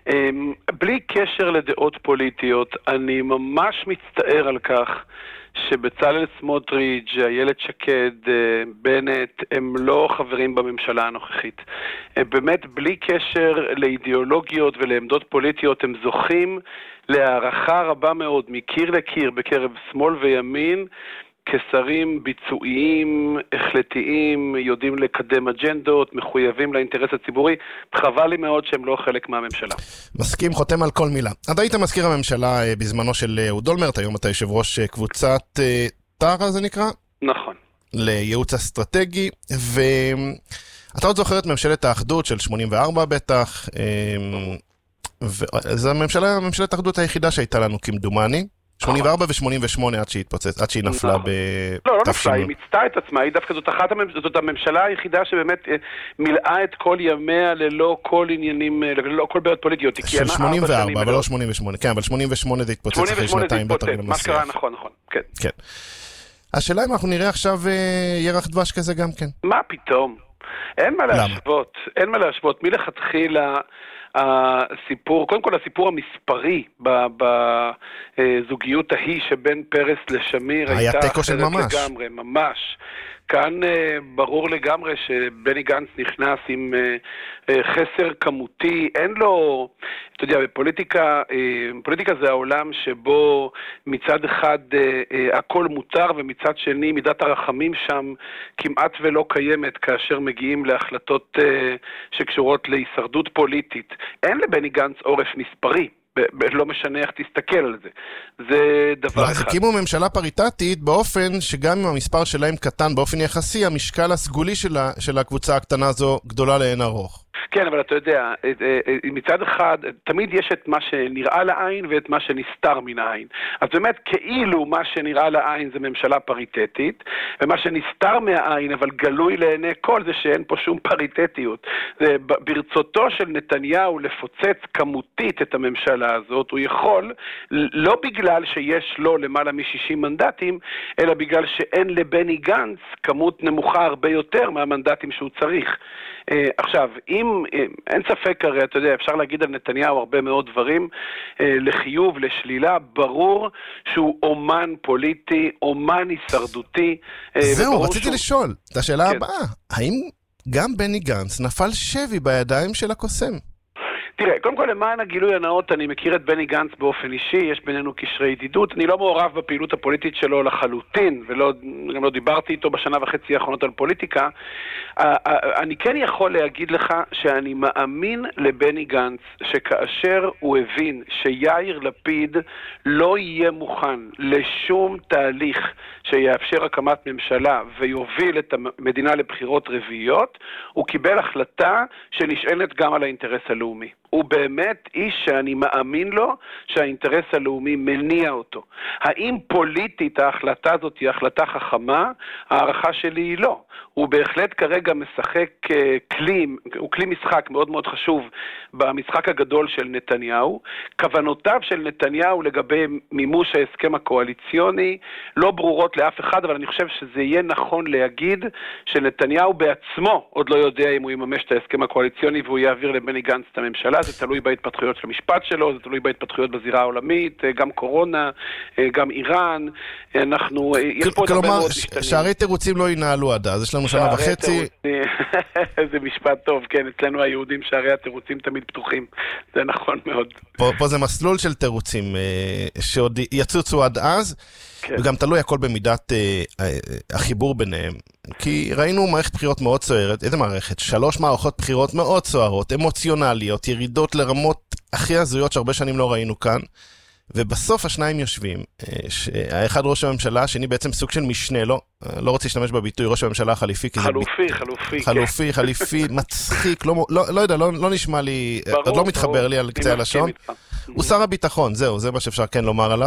בלי קשר לדעות פוליטיות, אני ממש מצטער על כך שבצלאל סמוטריץ', איילת שקד, בנט, הם לא חברים בממשלה הנוכחית. באמת, בלי קשר לאידיאולוגיות ולעמדות פוליטיות, הם זוכים להערכה רבה מאוד, מקיר לקיר, בקרב שמאל וימין, כשרים ביצועיים, החלטיים, יודעים לקדם אג'נדות, מחויבים לאינטרס הציבורי. חבל לי מאוד שהם לא חלק מהממשלה. מסכים, חותם על כל מילה. עד היית מזכיר הממשלה בזמנו של אהוד אולמרט, היום אתה יושב ראש קבוצת טרה, זה נקרא? נכון. לייעוץ אסטרטגי, ואתה עוד זוכר את ממשלת האחדות של שמונים וארבע בטח, זו הממשלה, ממשלת האחדות היחידה שהייתה לנו כמדומני, שמונים וארבע ו-שמונים ושמונה עד שהיא התפוצץ, עד שהיא נפלה ב... לא, לא נפלה, היא מצטה את עצמה, היא דווקא זאת אחת, זאת הממשלה היחידה שבאמת מילאה את כל ימיה ללא כל עניינים, ללא כל בעיות פוליטיות. של שמונים וארבע, אבל לא שמונים ושמונה, כן, אבל שמונים ושמונה זה התפוצץ אחרי שנתיים בתרגיל המסריח. מה שקרה, נכון, נכון, כן. כן. השאלה אם אנחנו נראה עכשיו ירח דבש כזה גם כן. מה פתאום? אין מה להשוות, אין מה להשוות, מלכתחילה הסיפור, קודם כל הסיפור המספרי בזוגיות ההיא שבין פרס לשמיר הייתה אחרת לגמרי, ממש. כאן ברור לגמרי שבני גנץ נכנס עם חסר כמותי, אין לו, אתה יודע, בפוליטיקה, פוליטיקה זה העולם שבו מצד אחד הכל מותר ומצד שני מידת הרחמים שם כמעט ולא קיימת כאשר מגיעים להחלטות שקשורות להישרדות פוליטית. אין לבני גנץ עורף מספרי. לא משנה איך תסתכל על זה. זה דבר אחד. אז הקימו ממשלה פריטטית באופן שגם אם המספר שלהם קטן באופן יחסי, המשקל הסגולי של הקבוצה הקטנה הזו גדולה לאין ארוך. כן, אבל אתה יודע, מצד אחד, תמיד יש את מה שנראה לעין ואת מה שנסתר מן העין. אז באמת, כאילו מה שנראה לעין זה ממשלה פריטטית, ומה שנסתר מהעין, אבל גלוי לעיני כל, זה שאין פה שום פריטטיות. זה ברצותו של נתניהו לפוצץ כמותית את הממשלה הזאת, הוא יכול, לא בגלל שיש לו למעלה מ-שישים מנדטים, אלא בגלל שאין לבני גנץ כמות נמוכה הרבה יותר מהמנדטים שהוא צריך. עכשיו, אם, אין ספק הרי, אתה יודע, אפשר להגיד על נתניהו הרבה מאוד דברים, לחיוב, לשלילה, ברור שהוא אומן פוליטי, אומן הישרדותי. זהו, רציתי שהוא... לשאול, את השאלה כן. הבאה, האם גם בני גנץ נפל שבי בידיים של הקוסם? תראה, קודם כל למען הגילוי הנאות, אני מכיר את בני גנץ באופן אישי, יש בינינו קשרי ידידות, אני לא מעורב בפעילות הפוליטית שלו לחלוטין, וגם לא דיברתי איתו בשנה וחצי האחרונות על פוליטיקה. אני כן יכול להגיד לך שאני מאמין לבני גנץ, שכאשר הוא הבין שיאיר לפיד לא יהיה מוכן לשום תהליך שיאפשר הקמת ממשלה ויוביל את המדינה לבחירות רביעיות, הוא קיבל החלטה שנשענת גם על האינטרס הלאומי. הוא באמת איש שאני מאמין לו שהאינטרס הלאומי מניע אותו. האם פוליטית ההחלטה הזאת היא החלטה חכמה? הערכה שלי היא לא. הוא בהחלט כרגע משחק כלי, הוא כלי משחק מאוד מאוד חשוב במשחק הגדול של נתניהו. כוונותיו של נתניהו לגבי מימוש ההסכם הקואליציוני לא ברורות לאף אחד, אבל אני חושב שזה יהיה נכון להגיד שנתניהו בעצמו עוד לא יודע אם הוא יממש את ההסכם הקואליציוני והוא יעביר לבני גנץ את הממשלה. זה תלוי בהתפתחויות של המשפט שלו, זה תלוי בהתפתחויות בזירה העולמית, גם קורונה, גם איראן, אנחנו, יש פה הרבה מאוד משתנים. כלומר, שערי תירוצים לא ינהלו עד אז, יש לנו שנה וחצי. זה משפט טוב, כן, אצלנו היהודים שערי התירוצים תמיד פתוחים, זה נכון מאוד. פה זה מסלול של תירוצים שעוד יצוצו עד אז, וגם תלוי הכל במידת החיבור ביניהם. כי ראינו מערכת בחירות מאוד סוערת, איזה מערכת? שלוש מערכות בחירות מאוד סוערות, אמוציונליות, ירידות לרמות הכי הזויות שהרבה שנים לא ראינו כאן, ובסוף השניים יושבים, האחד ראש הממשלה, השני בעצם סוג של משנה, לא, לא רוצה להשתמש בביטוי ראש הממשלה החליפי, חלופי, חלופי, חלופי, חליפי, מצחיק, לא, לא, לא יודע, לא, לא נשמע לי, עוד לא מתחבר לי על קצה הלשון, הוא שר הביטחון, זהו, זה מה שאפשר כן לומר עליו,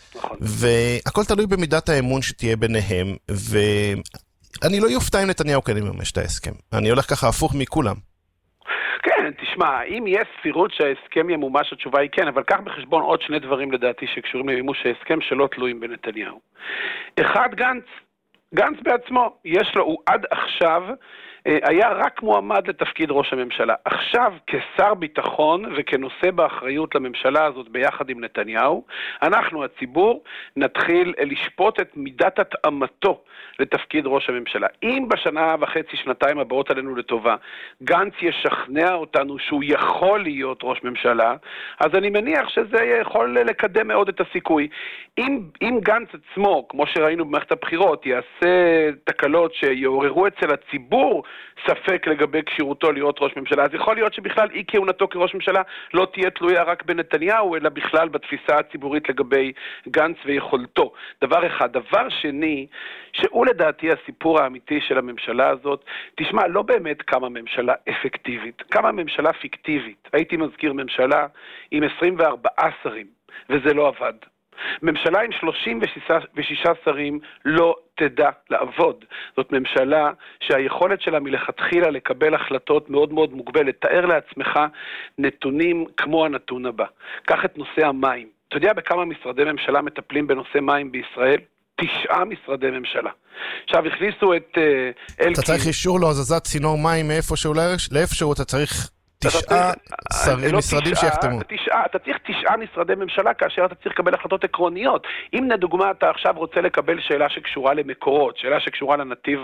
והכל תלוי במידת האמון שתהיה ביניהם, ואני לא יופתע אם נתניהו כן יממש את ההסכם, אני הולך ככה הפוך מכולם. כן, תשמע, אם יש סבירות שההסכם ימומש, התשובה היא כן, אבל קח בחשבון עוד שני דברים לדעתי שקשורים למימוש ההסכם שלא תלויים בנתניהו. אחד, גנץ, גנץ בעצמו, יש לו, הוא עד עכשיו היה רק מועמד לתפקיד ראש הממשלה. עכשיו, כשר ביטחון וכנושא באחריות לממשלה הזאת ביחד עם נתניהו, אנחנו, הציבור, נתחיל לשפוט את מידת התאמתו לתפקיד ראש הממשלה. אם בשנה וחצי, שנתיים הבאות עלינו לטובה, גנץ ישכנע אותנו שהוא יכול להיות ראש ממשלה, אז אני מניח שזה יכול לקדם מאוד את הסיכוי. אם, אם גנץ עצמו, כמו שראינו במערכת הבחירות, יעשה תקלות שיעוררו אצל הציבור ספק לגבי כשירותו להיות ראש ממשלה. אז יכול להיות שבכלל אי כהונתו כראש ממשלה לא תהיה תלויה רק בנתניהו, אלא בכלל בתפיסה הציבורית לגבי גנץ ויכולתו. דבר אחד. דבר שני, שהוא לדעתי הסיפור האמיתי של הממשלה הזאת, תשמע, לא באמת כמה ממשלה אפקטיבית, כמה ממשלה פיקטיבית. הייתי מזכיר ממשלה עם עשרים וארבעה שרים, וזה לא עבד. ממשלה עם שלושים ושישה שרים לא תדע לעבוד. זאת ממשלה שהיכולת שלה מלכתחילה לקבל החלטות מאוד מאוד מוגבלת. תאר לעצמך נתונים כמו הנתון הבא. קח את נושא המים. אתה יודע בכמה משרדי ממשלה מטפלים בנושא מים בישראל? תשעה משרדי ממשלה. עכשיו הכניסו את אלקין. אתה צריך אישור להזזת צינור מים מאיפשהו לאיפשהו, אתה צריך תשעה משרדים שיחתמו. אתה צריך תשעה משרדי ממשלה כאשר אתה צריך לקבל החלטות עקרוניות. אם לדוגמה אתה עכשיו רוצה לקבל שאלה שקשורה למקורות, שאלה שקשורה לנתיב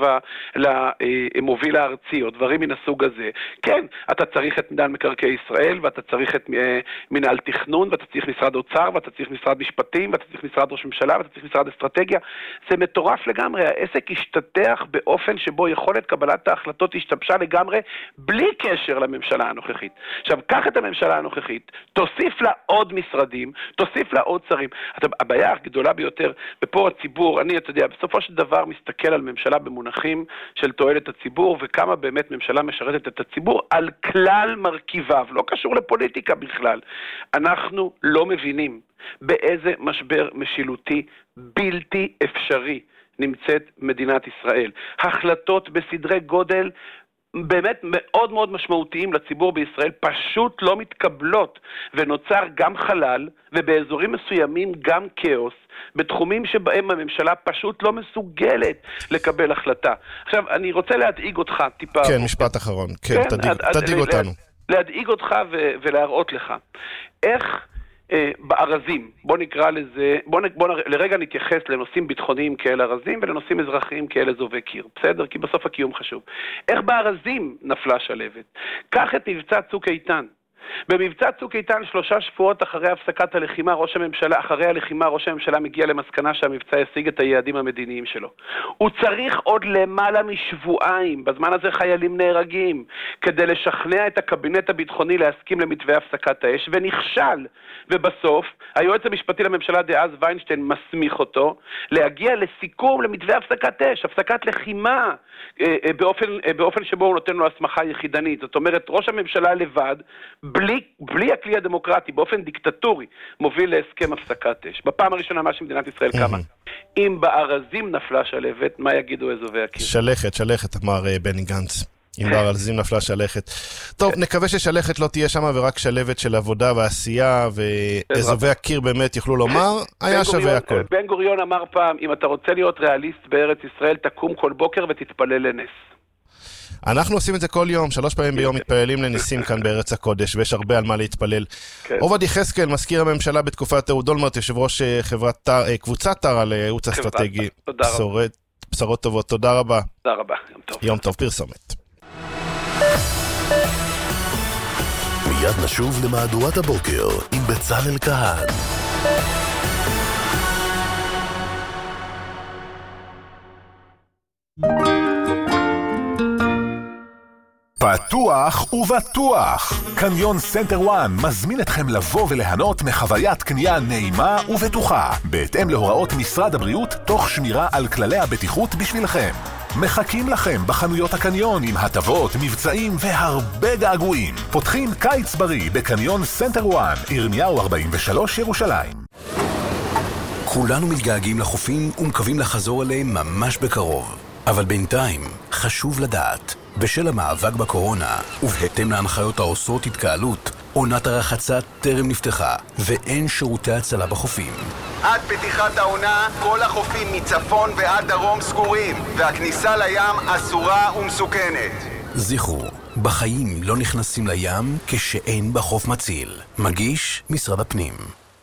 המוביל הארצי או דברים מן הסוג הזה, כן, אתה צריך את מינהל מקרקעי ישראל ואתה צריך את מינהל תכנון ואתה צריך משרד אוצר ואתה צריך משרד משפטים ואתה צריך משרד ראש ממשלה ואתה צריך משרד אסטרטגיה. זה מטורף לגמרי. העסק השתתח באופן שבו יכולת קבלת ההחלטות השתבשה לגמרי בלי קשר לממשלה הנוכחית. עכשיו, קח את הממשלה הנוכחית, תוסיף לה עוד משרדים, תוסיף לה עוד שרים. הבעיה הגדולה ביותר, ופה הציבור, אני, אתה יודע, בסופו של דבר מסתכל על ממשלה במונחים של תועלת הציבור, וכמה באמת ממשלה משרתת את הציבור על כלל מרכיביו, לא קשור לפוליטיקה בכלל. אנחנו לא מבינים באיזה משבר משילותי בלתי אפשרי נמצאת מדינת ישראל. החלטות בסדרי גודל באמת מאוד מאוד משמעותיים לציבור בישראל פשוט לא מתקבלות, ונוצר גם חלל ובאזורים מסוימים גם כאוס בתחומים שבהם הממשלה פשוט לא מסוגלת לקבל החלטה. עכשיו אני רוצה להדאיג אותך טיפה. כן, משפט אחרון. כן, כן תדאיג, עד, תדאיג עד, אותנו. להדאיג אותך ו- ולהראות לך איך אה, בארזים, בוא נקרא לזה, בוא, נ, בוא נ, לרגע נתייחס לנושאים ביטחוניים כאל ארזים ולנושאים אזרחיים כאל אזובי קיר, בסדר? כי בסוף הקיום חשוב. איך בארזים נפלה שלבת? קח את מבצע צוק איתן. במבצע צוק איתן שלושה שבועות אחרי הפסקת הלחימה, ראש הממשלה, אחרי הלחימה ראש הממשלה מגיע למסקנה שהמבצע ישיג את היעדים המדיניים שלו. הוא צריך עוד למעלה משבועיים, בזמן הזה חיילים נהרגים, כדי לשכנע את הקבינט הביטחוני להסכים למתווה הפסקת האש, ונכשל. ובסוף, היועץ המשפטי לממשלה דאז ויינשטיין מסמיך אותו, להגיע לסיכום למתווה הפסקת אש, הפסקת לחימה, באופן, באופן שבו הוא נותן לו הסמכה יחידנית. זאת אומרת, ראש הממשלה לבד, בלי, בלי הכלי הדמוקרטי, באופן דיקטטורי, מוביל להסכם הפסקת אש. בפעם הראשונה מה שמדינת ישראל קמה. אם בארזים נפלה שלבת, מה יגידו אזובי הקיר? שלכת, שלכת, אמר בני גנץ. אם בארזים נפלה שלכת. טוב, נקווה ששלכת לא תהיה שמה ורק שלבת של עבודה ועשייה, ואזובי הקיר באמת יוכלו לומר, היה שווה הכל. בן גוריון אמר פעם, אם אתה רוצה להיות ריאליסט בארץ ישראל, תקום כל בוקר ותתפלל לנס. אנחנו עושים את זה כל יום, שלוש פעמים ביום מתפללים לניסים כאן בארץ הקודש, ויש הרבה על מה להתפלל. עובד יחזקאל, מזכיר הממשלה בתקופת אהוד אולמרט, יושב ראש קבוצת טרה על ייעוץ אסטרטגי. בשורות טובות, תודה רבה. תודה רבה, יום טוב. יום טוב, פרסומת. מיד נשוב למהדורת הבוקר עם בצלאל כהן. פתוח ובטוח. קניון סנטר וואן מזמין אתכם לבוא וליהנות מחוויית קנייה נעימה ובטוחה, בהתאם להוראות משרד הבריאות, תוך שמירה על כללי הבטיחות בשבילכם. מחכים לכם בחנויות הקניון עם הטבות, מבצעים והרבה געגועים. פותחים קיץ בריא בקניון סנטר וואן, ירמיהו ארבעים ושלוש, ירושלים. כולנו מתגעגעים לחופים ומקווים לחזור אליהם ממש בקרוב. אבל בינתיים חשוב לדעת, בשל המאבק בקורונה ובהתאם להנחיות האוסרות התקהלות, עונת הרחצה טרם נפתחה ואין שירותי הצלה בחופים. עד פתיחת העונה כל החופים מצפון ועד דרום סגורים, והכניסה לים אסורה ומסוכנת. זכרו, בחיים לא נכנסים לים כשאין בחוף מציל. מגיש משרד הפנים.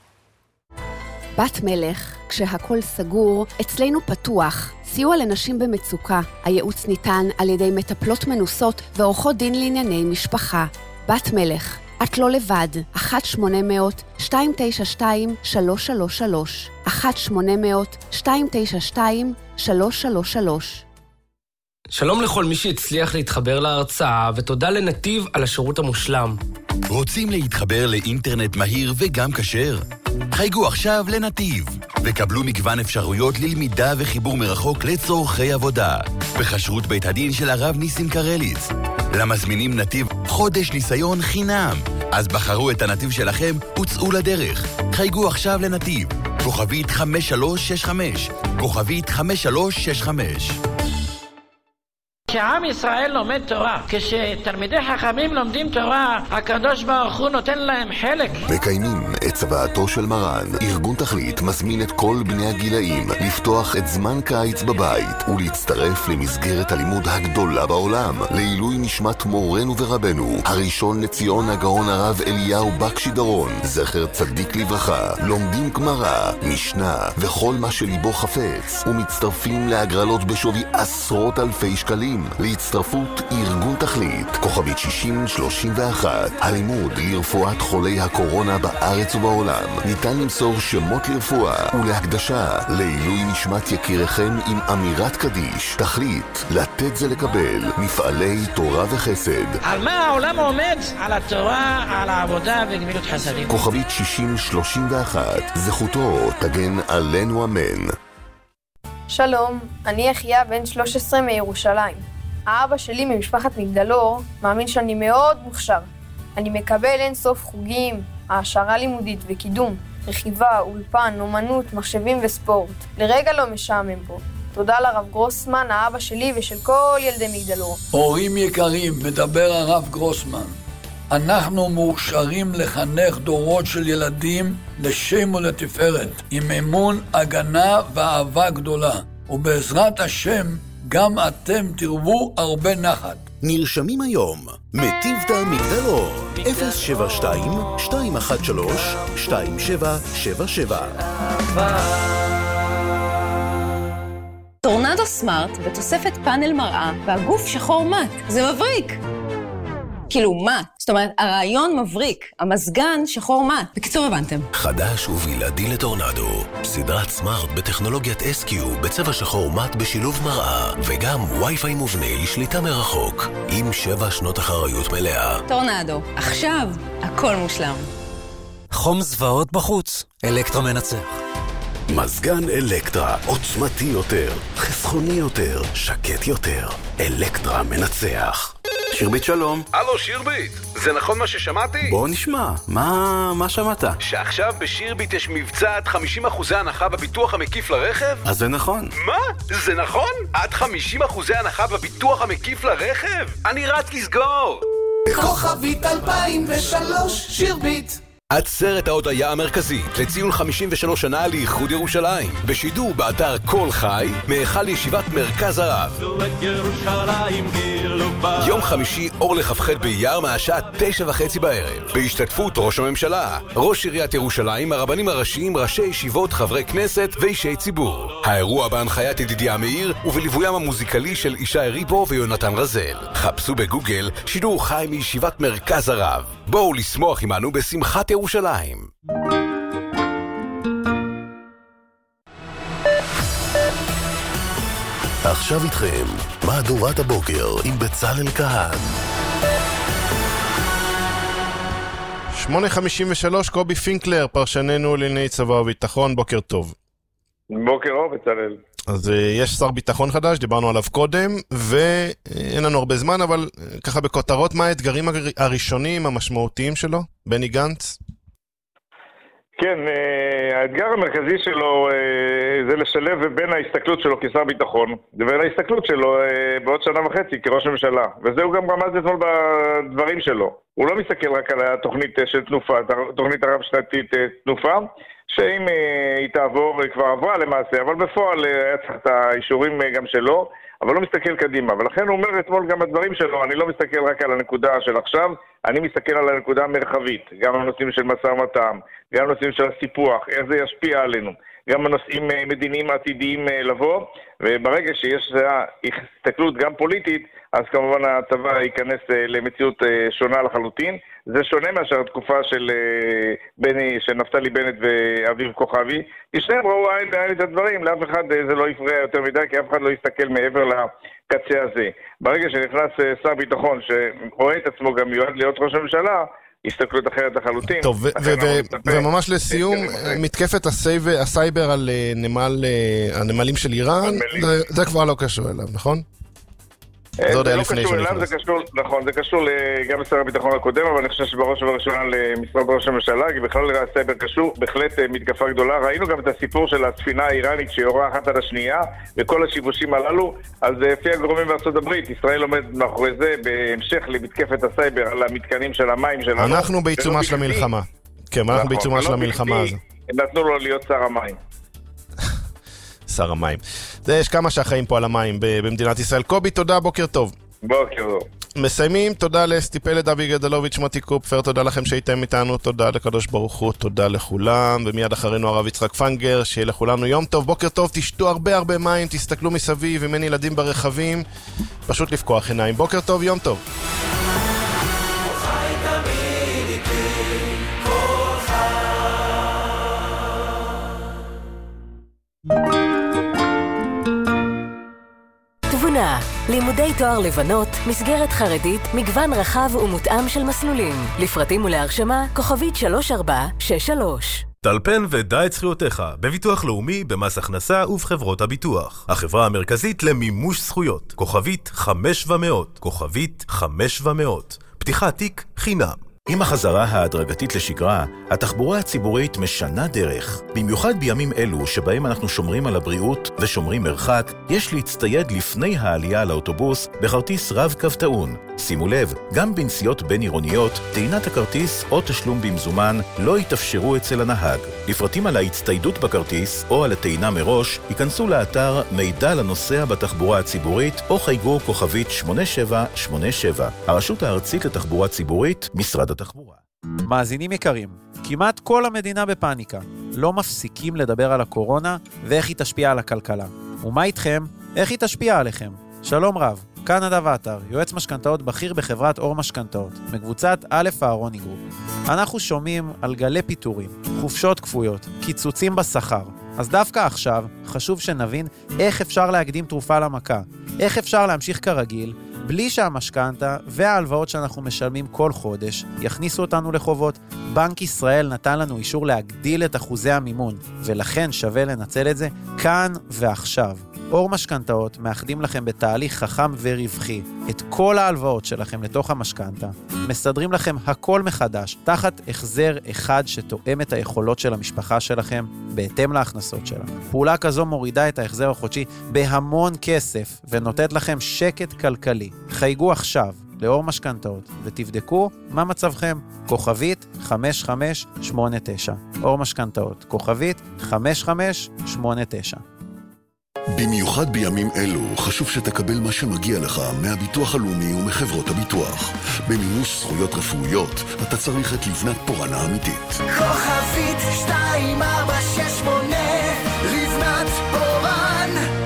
בת מלך, כשהכל סגור, אצלנו פתוח. סיוע לנשים במצוקה. הייעוץ ניתן על ידי מטפלות מנוסות ועורכות דין לענייני משפחה. בת מלך, את לא לבד. אחת שמונה אפס אפס שתיים תשע שתיים שלוש שלוש שלוש אחת שמונה אפס אפס שתיים תשע שתיים שלוש שלוש שלוש שלום לכל מי שהצליח להתחבר להרצאה, ותודה לנתיב על השירות המושלם. רוצים להתחבר לאינטרנט מהיר וגם כשר? חייגו עכשיו לנתיב, וקבלו מגוון אפשרויות ללמידה וחיבור מרחוק לצורכי עבודה. בחשרות בית הדין של הרב ניסים קרליץ. למזמינים נתיב חודש ניסיון חינם. אז בחרו את הנתיב שלכם וצאו לדרך. חייגו עכשיו לנתיב. כוכבית חמש שלוש שש חמש. כוכבית חמש שלוש שש חמש. כשעם ישראל לומד תורה, כשתלמידי חכמים לומדים תורה, הקדוש ברוך הוא נותן להם חלק. מקיימים את צוואתו של מרן. ארגון תכלית מזמין את כל בני הגילאים לפתוח את זמן קיץ בבית ולהצטרף למסגרת הלימוד הגדולה בעולם, לעילוי נשמת מורנו ורבנו הראשון לציון הגאון הרב אליהו בקשי דורון, זכר צדיק לברכה. לומדים גמרא, משנה וכל מה שליבו חפץ, ומצטרפים להגרלות בשווי עשרות אלפי שקלים. להצטרפות ארגון תכלית, כוכבית שישים שלושים ואחת. הלימוד לרפואת חולי הקורונה בארץ ובעולם. ניתן למסור שמות לרפואה ולהקדשה לעילוי נשמת יקיריכם עם אמירת קדיש. תכלית, לתת זה לקבל. מפעלי תורה וחסד. על מה העולם עומד? על התורה, על העבודה וגמילות חסדים. כוכבית שישים שלושים ואחת. זכותו תגן עלינו אמן. שלום, אני יחיה בן שלוש עשרה מירושלים. האבא שלי ממשפחת מגדלור מאמין שאני מאוד מוכשר. אני מקבל אין סוף חוגים, העשרה לימודית וקידום, רכיבה, אולפן, אומנות, מחשבים וספורט. לרגע לא משעמם פה. תודה לרב גרוסמן, האבא שלי ושל כל ילדי מגדלור. הורים יקרים, מדבר הרב גרוסמן. אנחנו מאושרים לחנך דורות של ילדים לשם ולתפארת, עם אמון, הגנה ואהבה גדולה. ובעזרת השם, גם אתם תרבו הרבה נחת. נרשמים היום, מטיבתא מגדלור, אפס שבע שתיים שתיים אחת שלוש שתיים שבע שבע שבע. טורנדו סמארט בתוספת פאנל מראה והגוף שחור מט. זה מבריק. כאילו מט. זאת אומרת, הרעיון מבריק, המזגן שחור מט. בקיצור הבנתם. חדש ובלעדי לטורנדו. סדרת סמארט בטכנולוגיית אס קיו בצבע שחור מט בשילוב מראה, וגם וי-פיי מובנה לשליטה מרחוק, עם שבע שנות אחריות מלאה. טורנדו. עכשיו, הכל מושלם. חום זוועות בחוץ. אלקטרה מנצח. מזגן אלקטרה, עוצמתי יותר, חסכוני יותר, שקט יותר. אלקטרה מנצח. שירבית שלום. הלו שירבית, זה נכון מה ששמעתי? בוא נשמע, מה, מה שמעת? שעכשיו בשירבית יש מבצע עד חמישים אחוזי הנחה בביטוח המקיף לרכב? אז זה נכון. מה? זה נכון? עד חמישים אחוזי הנחה בביטוח המקיף לרכב? אני רץ לסגור! כוכבית אלפיים ושלוש שירבית. עצרת ההודעה המרכזית לציון חמישים ושלוש שנה לאיחוד ירושלים, בשידור באתר כל חי מהיכל ישיבת מרכז הרב. יום חמישי אור לכ"ח באייר מהשעה תשע וחצי בערב, בהשתתפות ראש הממשלה, ראש עיריית ירושלים, הרבנים הראשיים, ראשי ישיבות, חברי כנסת ואישי ציבור. האירוע בהנחיית ידידיה מאיר ובליווים המוזיקלי של ישי ריבו ויונתן רזל. חפשו בגוגל שידור חי מישיבת מרכז הרב. בואו לשמוח עמנו בשמחת ירושלים. עכשיו איתכם, מהדורת הבוקר עם בצלאל כהן. שמונה חמישים ושלוש, קובי פינקלר, פרשננו לענייני צבא וביטחון, בוקר טוב. בוקר טוב, בצלאל. אז uh, יש שר ביטחון חדש, דיברנו עליו קודם, ואין לנו הרבה זמן, אבל uh, ככה בכותרות, מה האתגרים הראשונים, המשמעותיים שלו? בני גנץ? כן, uh, האתגר המרכזי שלו uh, זה לשלב בין ההסתכלות שלו כשר ביטחון, ובין ההסתכלות שלו uh, בעוד שנה וחצי כראש הממשלה. וזהו גם רמז אתמול בדברים שלו. הוא לא מסתכל רק על התוכנית של תנופה, התוכנית הרב שנתית תנופה, שאם היא תעבור, כבר עברה למעשה, אבל בפועל היה צריך את האישורים גם שלו, אבל לא מסתכל קדימה. ולכן הוא אומר אתמול גם הדברים שלו, אני לא מסתכל רק על הנקודה של עכשיו, אני מסתכל על הנקודה המרחבית, גם הנושאים של משא ומתן, גם הנושאים של הסיפוח, איך זה ישפיע עלינו, גם הנושאים מדיניים עתידיים לבוא, וברגע שיש הסתכלות גם פוליטית, אז כמובן הצבא ייכנס למציאות שונה לחלוטין, זה שונה מאשר התקופה של בני, של נפתלי בנט ואביב כוכבי. שניהם ראו עין בעין את הדברים, לאף אחד זה לא יפריע יותר מדי, כי אף אחד לא יסתכל מעבר לקצה הזה. ברגע שנכנס שר ביטחון שרואה את עצמו גם מיועד להיות ראש הממשלה, הסתכלות אחרת לחלוטין. טוב, וממש לסיום, מתקפת הסייבר על הנמלים של איראן, זה כבר לא קשור אליו, נכון? זה לא קשור אליו, זה קשור, נכון, זה קשור גם לשר הביטחון הקודם, אבל אני חושב שבראש ובראשונה למשרד ראש הממשלה, כי בכלל הסייבר קשור, בהחלט מתקפה גדולה. ראינו גם את הסיפור של הספינה האיראנית שיורה אחת על השנייה, וכל השיבושים הללו, אז לפי הגורמים בארצות הברית, ישראל עומד מאחורי זה, בהמשך למתקפת הסייבר על המתקנים של המים שלנו. אנחנו בעיצומה של המלחמה. כן, אנחנו בעיצומה של המלחמה הזו. נתנו לו להיות שר המים. שר המים. זה יש כמה שהחיים פה על המים במדינת ישראל. קובי, תודה, בוקר טוב. בוקר טוב. מסיימים, תודה לאסתי פלד, אבי גדלוביץ', מוטי קופפר, תודה לכם שהייתם איתנו, תודה לקדוש ברוך הוא, תודה לכולם, ומיד אחרינו הרב יצחק פנגר, שיהיה לכולנו יום טוב, בוקר טוב, תשתו הרבה הרבה מים, תסתכלו מסביב, אם אין ילדים ברכבים, פשוט לפקוח עיניים. בוקר טוב, יום טוב. תבונה, לימודי תואר לבנות, מסגרת חרדית, מגוון רחב ומותאם של מסלולים. לפרטים ולהרשמה, כוכבית שלוש ארבע שש שלוש. טלפן ודע את זכויותיך, בביטוח לאומי, במס הכנסה ובחברות הביטוח. החברה המרכזית למימוש זכויות, כוכבית חמש ומאות, כוכבית חמש ומאות. פתיחת תיק חינם. עם החזרה ההדרגתית לשגרה, התחבורה הציבורית משנה דרך. במיוחד בימים אלו שבהם אנחנו שומרים על הבריאות ושומרים מרחק, יש להצטייד לפני העלייה לאוטובוס בכרטיס רב-קו טעון. שימו לב, גם בנסיעות בין עירוניות, טעינת הכרטיס או תשלום במזומן לא יתאפשרו אצל הנהג. לפרטים על ההצטיידות בכרטיס או על הטעינה מראש, ייכנסו לאתר מידע לנוסע בתחבורה הציבורית או חייגו כוכבית שמונה שבע שמונה שבע. הרשות הארצית לתחבורה ציבורית, משרד התחבורה. מאזינים יקרים, כמעט כל המדינה בפאניקה. לא מפסיקים לדבר על הקורונה ואיך היא תשפיע על הכלכלה. ומה איתכם? איך היא תשפיע עליכם? שלום רב, כאן נדב עטר, יועץ משכנתאות בכיר בחברת אור משכנתאות, מקבוצת א' אהרוני גרופ. אנחנו שומעים על גלי פיטורים, חופשות כפויות, קיצוצים בשכר. אז דווקא עכשיו חשוב שנבין איך אפשר להקדים תרופה למכה, איך אפשר להמשיך כרגיל, בלי שהמשכנתה וההלוואות שאנחנו משלמים כל חודש יכניסו אותנו לחובות. בנק ישראל נתן לנו אישור להגדיל את אחוזי המימון, ולכן שווה לנצל את זה כאן ועכשיו. אור משכנתאות מאחדים לכם בתהליך חכם ורווחי את כל ההלוואות שלכם לתוך המשכנתה, מסדרים לכם הכל מחדש תחת החזר אחד שתואם את היכולות של המשפחה שלכם בהתאם להכנסות שלה. פעולה כזו מורידה את ההחזר החודשי בהמון כסף ונותנת לכם שקט כלכלי. חייגו עכשיו לאור משכנתאות ותבדקו מה מצבכם. כוכבית חמש חמש שמונה תשע. אור משכנתאות, כוכבית חמש חמש שמונה תשע. במיוחד בימים אלו חשוב שתקבל מה שמגיע לך מהביטוח הלאומי ומחברות הביטוח. במימוש זכויות רפואיות אתה צריך את לבנת פורן האמיתית. כוכבית שתיים ארבע שש שמונה, לבנת פורן.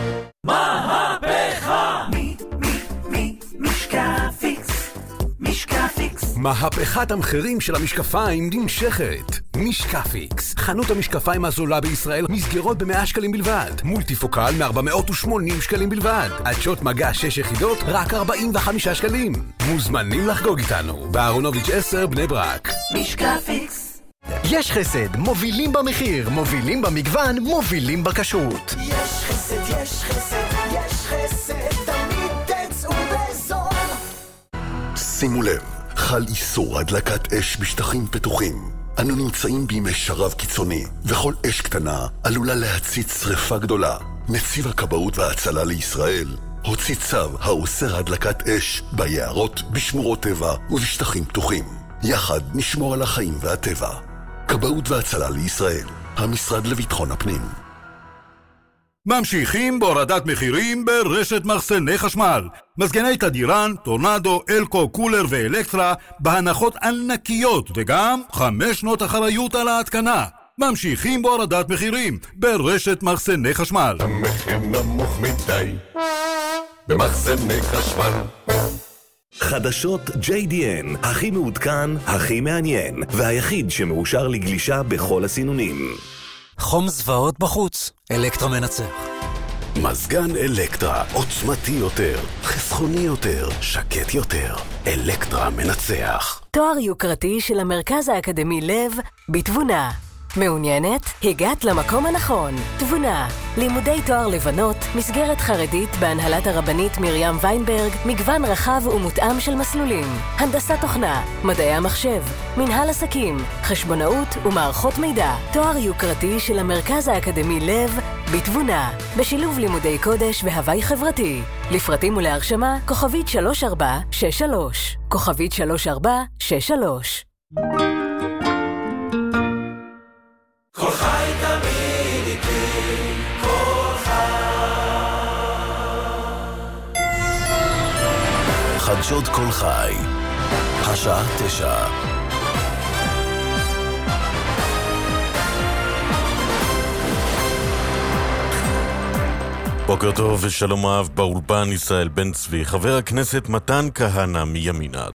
מהפכה! מי, מי, מי, משקפיקס, משקפיקס. מהפכת המחירים של המשקפיים נמשכת. משקפיקס, חנות המשקפיים הזולה בישראל, מסגרות ב-מאה שקלים בלבד. מולטיפוקל מ-ארבע מאות ושמונים שקלים בלבד. עדשות מגע שש יחידות, רק ארבעים וחמישה שקלים. מוזמנים לחגוג איתנו, באהרונוביץ' עשר בני ברק. משקפיקס. יש חסד, מובילים במחיר, מובילים במגוון, מובילים בכשרות. יש חסד, יש חסד, יש חסד, תמיד תצאו בזול. שימו לב, חל איסור הדלקת אש בשטחים פתוחים. אנו נמצאים בימי שרב קיצוני, וכל אש קטנה עלולה להציץ שריפה גדולה. נציב הכבאות וההצלה לישראל הוציא צו האוסר הדלקת אש ביערות, בשמורות טבע ובשטחים פתוחים. יחד נשמור על החיים והטבע. כבאות והצלה לישראל, המשרד לביטחון הפנים. ממשיכים בהורדת מחירים ברשת מחסני חשמל. מזגני תדירן, טורנדו, אלקו, קולר ואלקטרה בהנחות ענקיות וגם חמש שנות אחריות על ההתקנה. ממשיכים בהורדת מחירים ברשת מחסני חשמל. המחיר נמוך מדי במחסני חשמל. חדשות ג'יי די אן, הכי מעודכן, הכי מעניין, והיחיד שמאושר לגלישה בכל הסינונים. חום זוועות בחוץ, אלקטרה מנצח. מזגן אלקטרה, עוצמתי יותר, חסכוני יותר, שקט יותר. אלקטרה מנצח. תואר יוקרתי של המרכז האקדמי לב בתבונה. מעוניינת? הגעת למקום הנכון. תבונה. לימודי תואר לבנות, מסגרת חרדית בהנהלת הרבנית מרים ויינברג, מגוון רחב ומותאם של מסלולים. הנדסת תוכנה, מדעי המחשב, מנהל עסקים, חשבונאות ומערכות מידע. תואר יוקרתי של המרכז האקדמי לב בתבונה. בשילוב לימודי קודש והווי חברתי. לפרטים ולהרשמה, כוכבית שלוש ארבע שש שלוש. כוכבית שלוש ארבע שש שלוש. כל חי תמיד איתי, כל חי. חדשות כל חי, השעה תשע. בוקר טוב ושלום רב, באולפן ישראל בן צבי, חבר הכנסת מתן כהנא מימינה.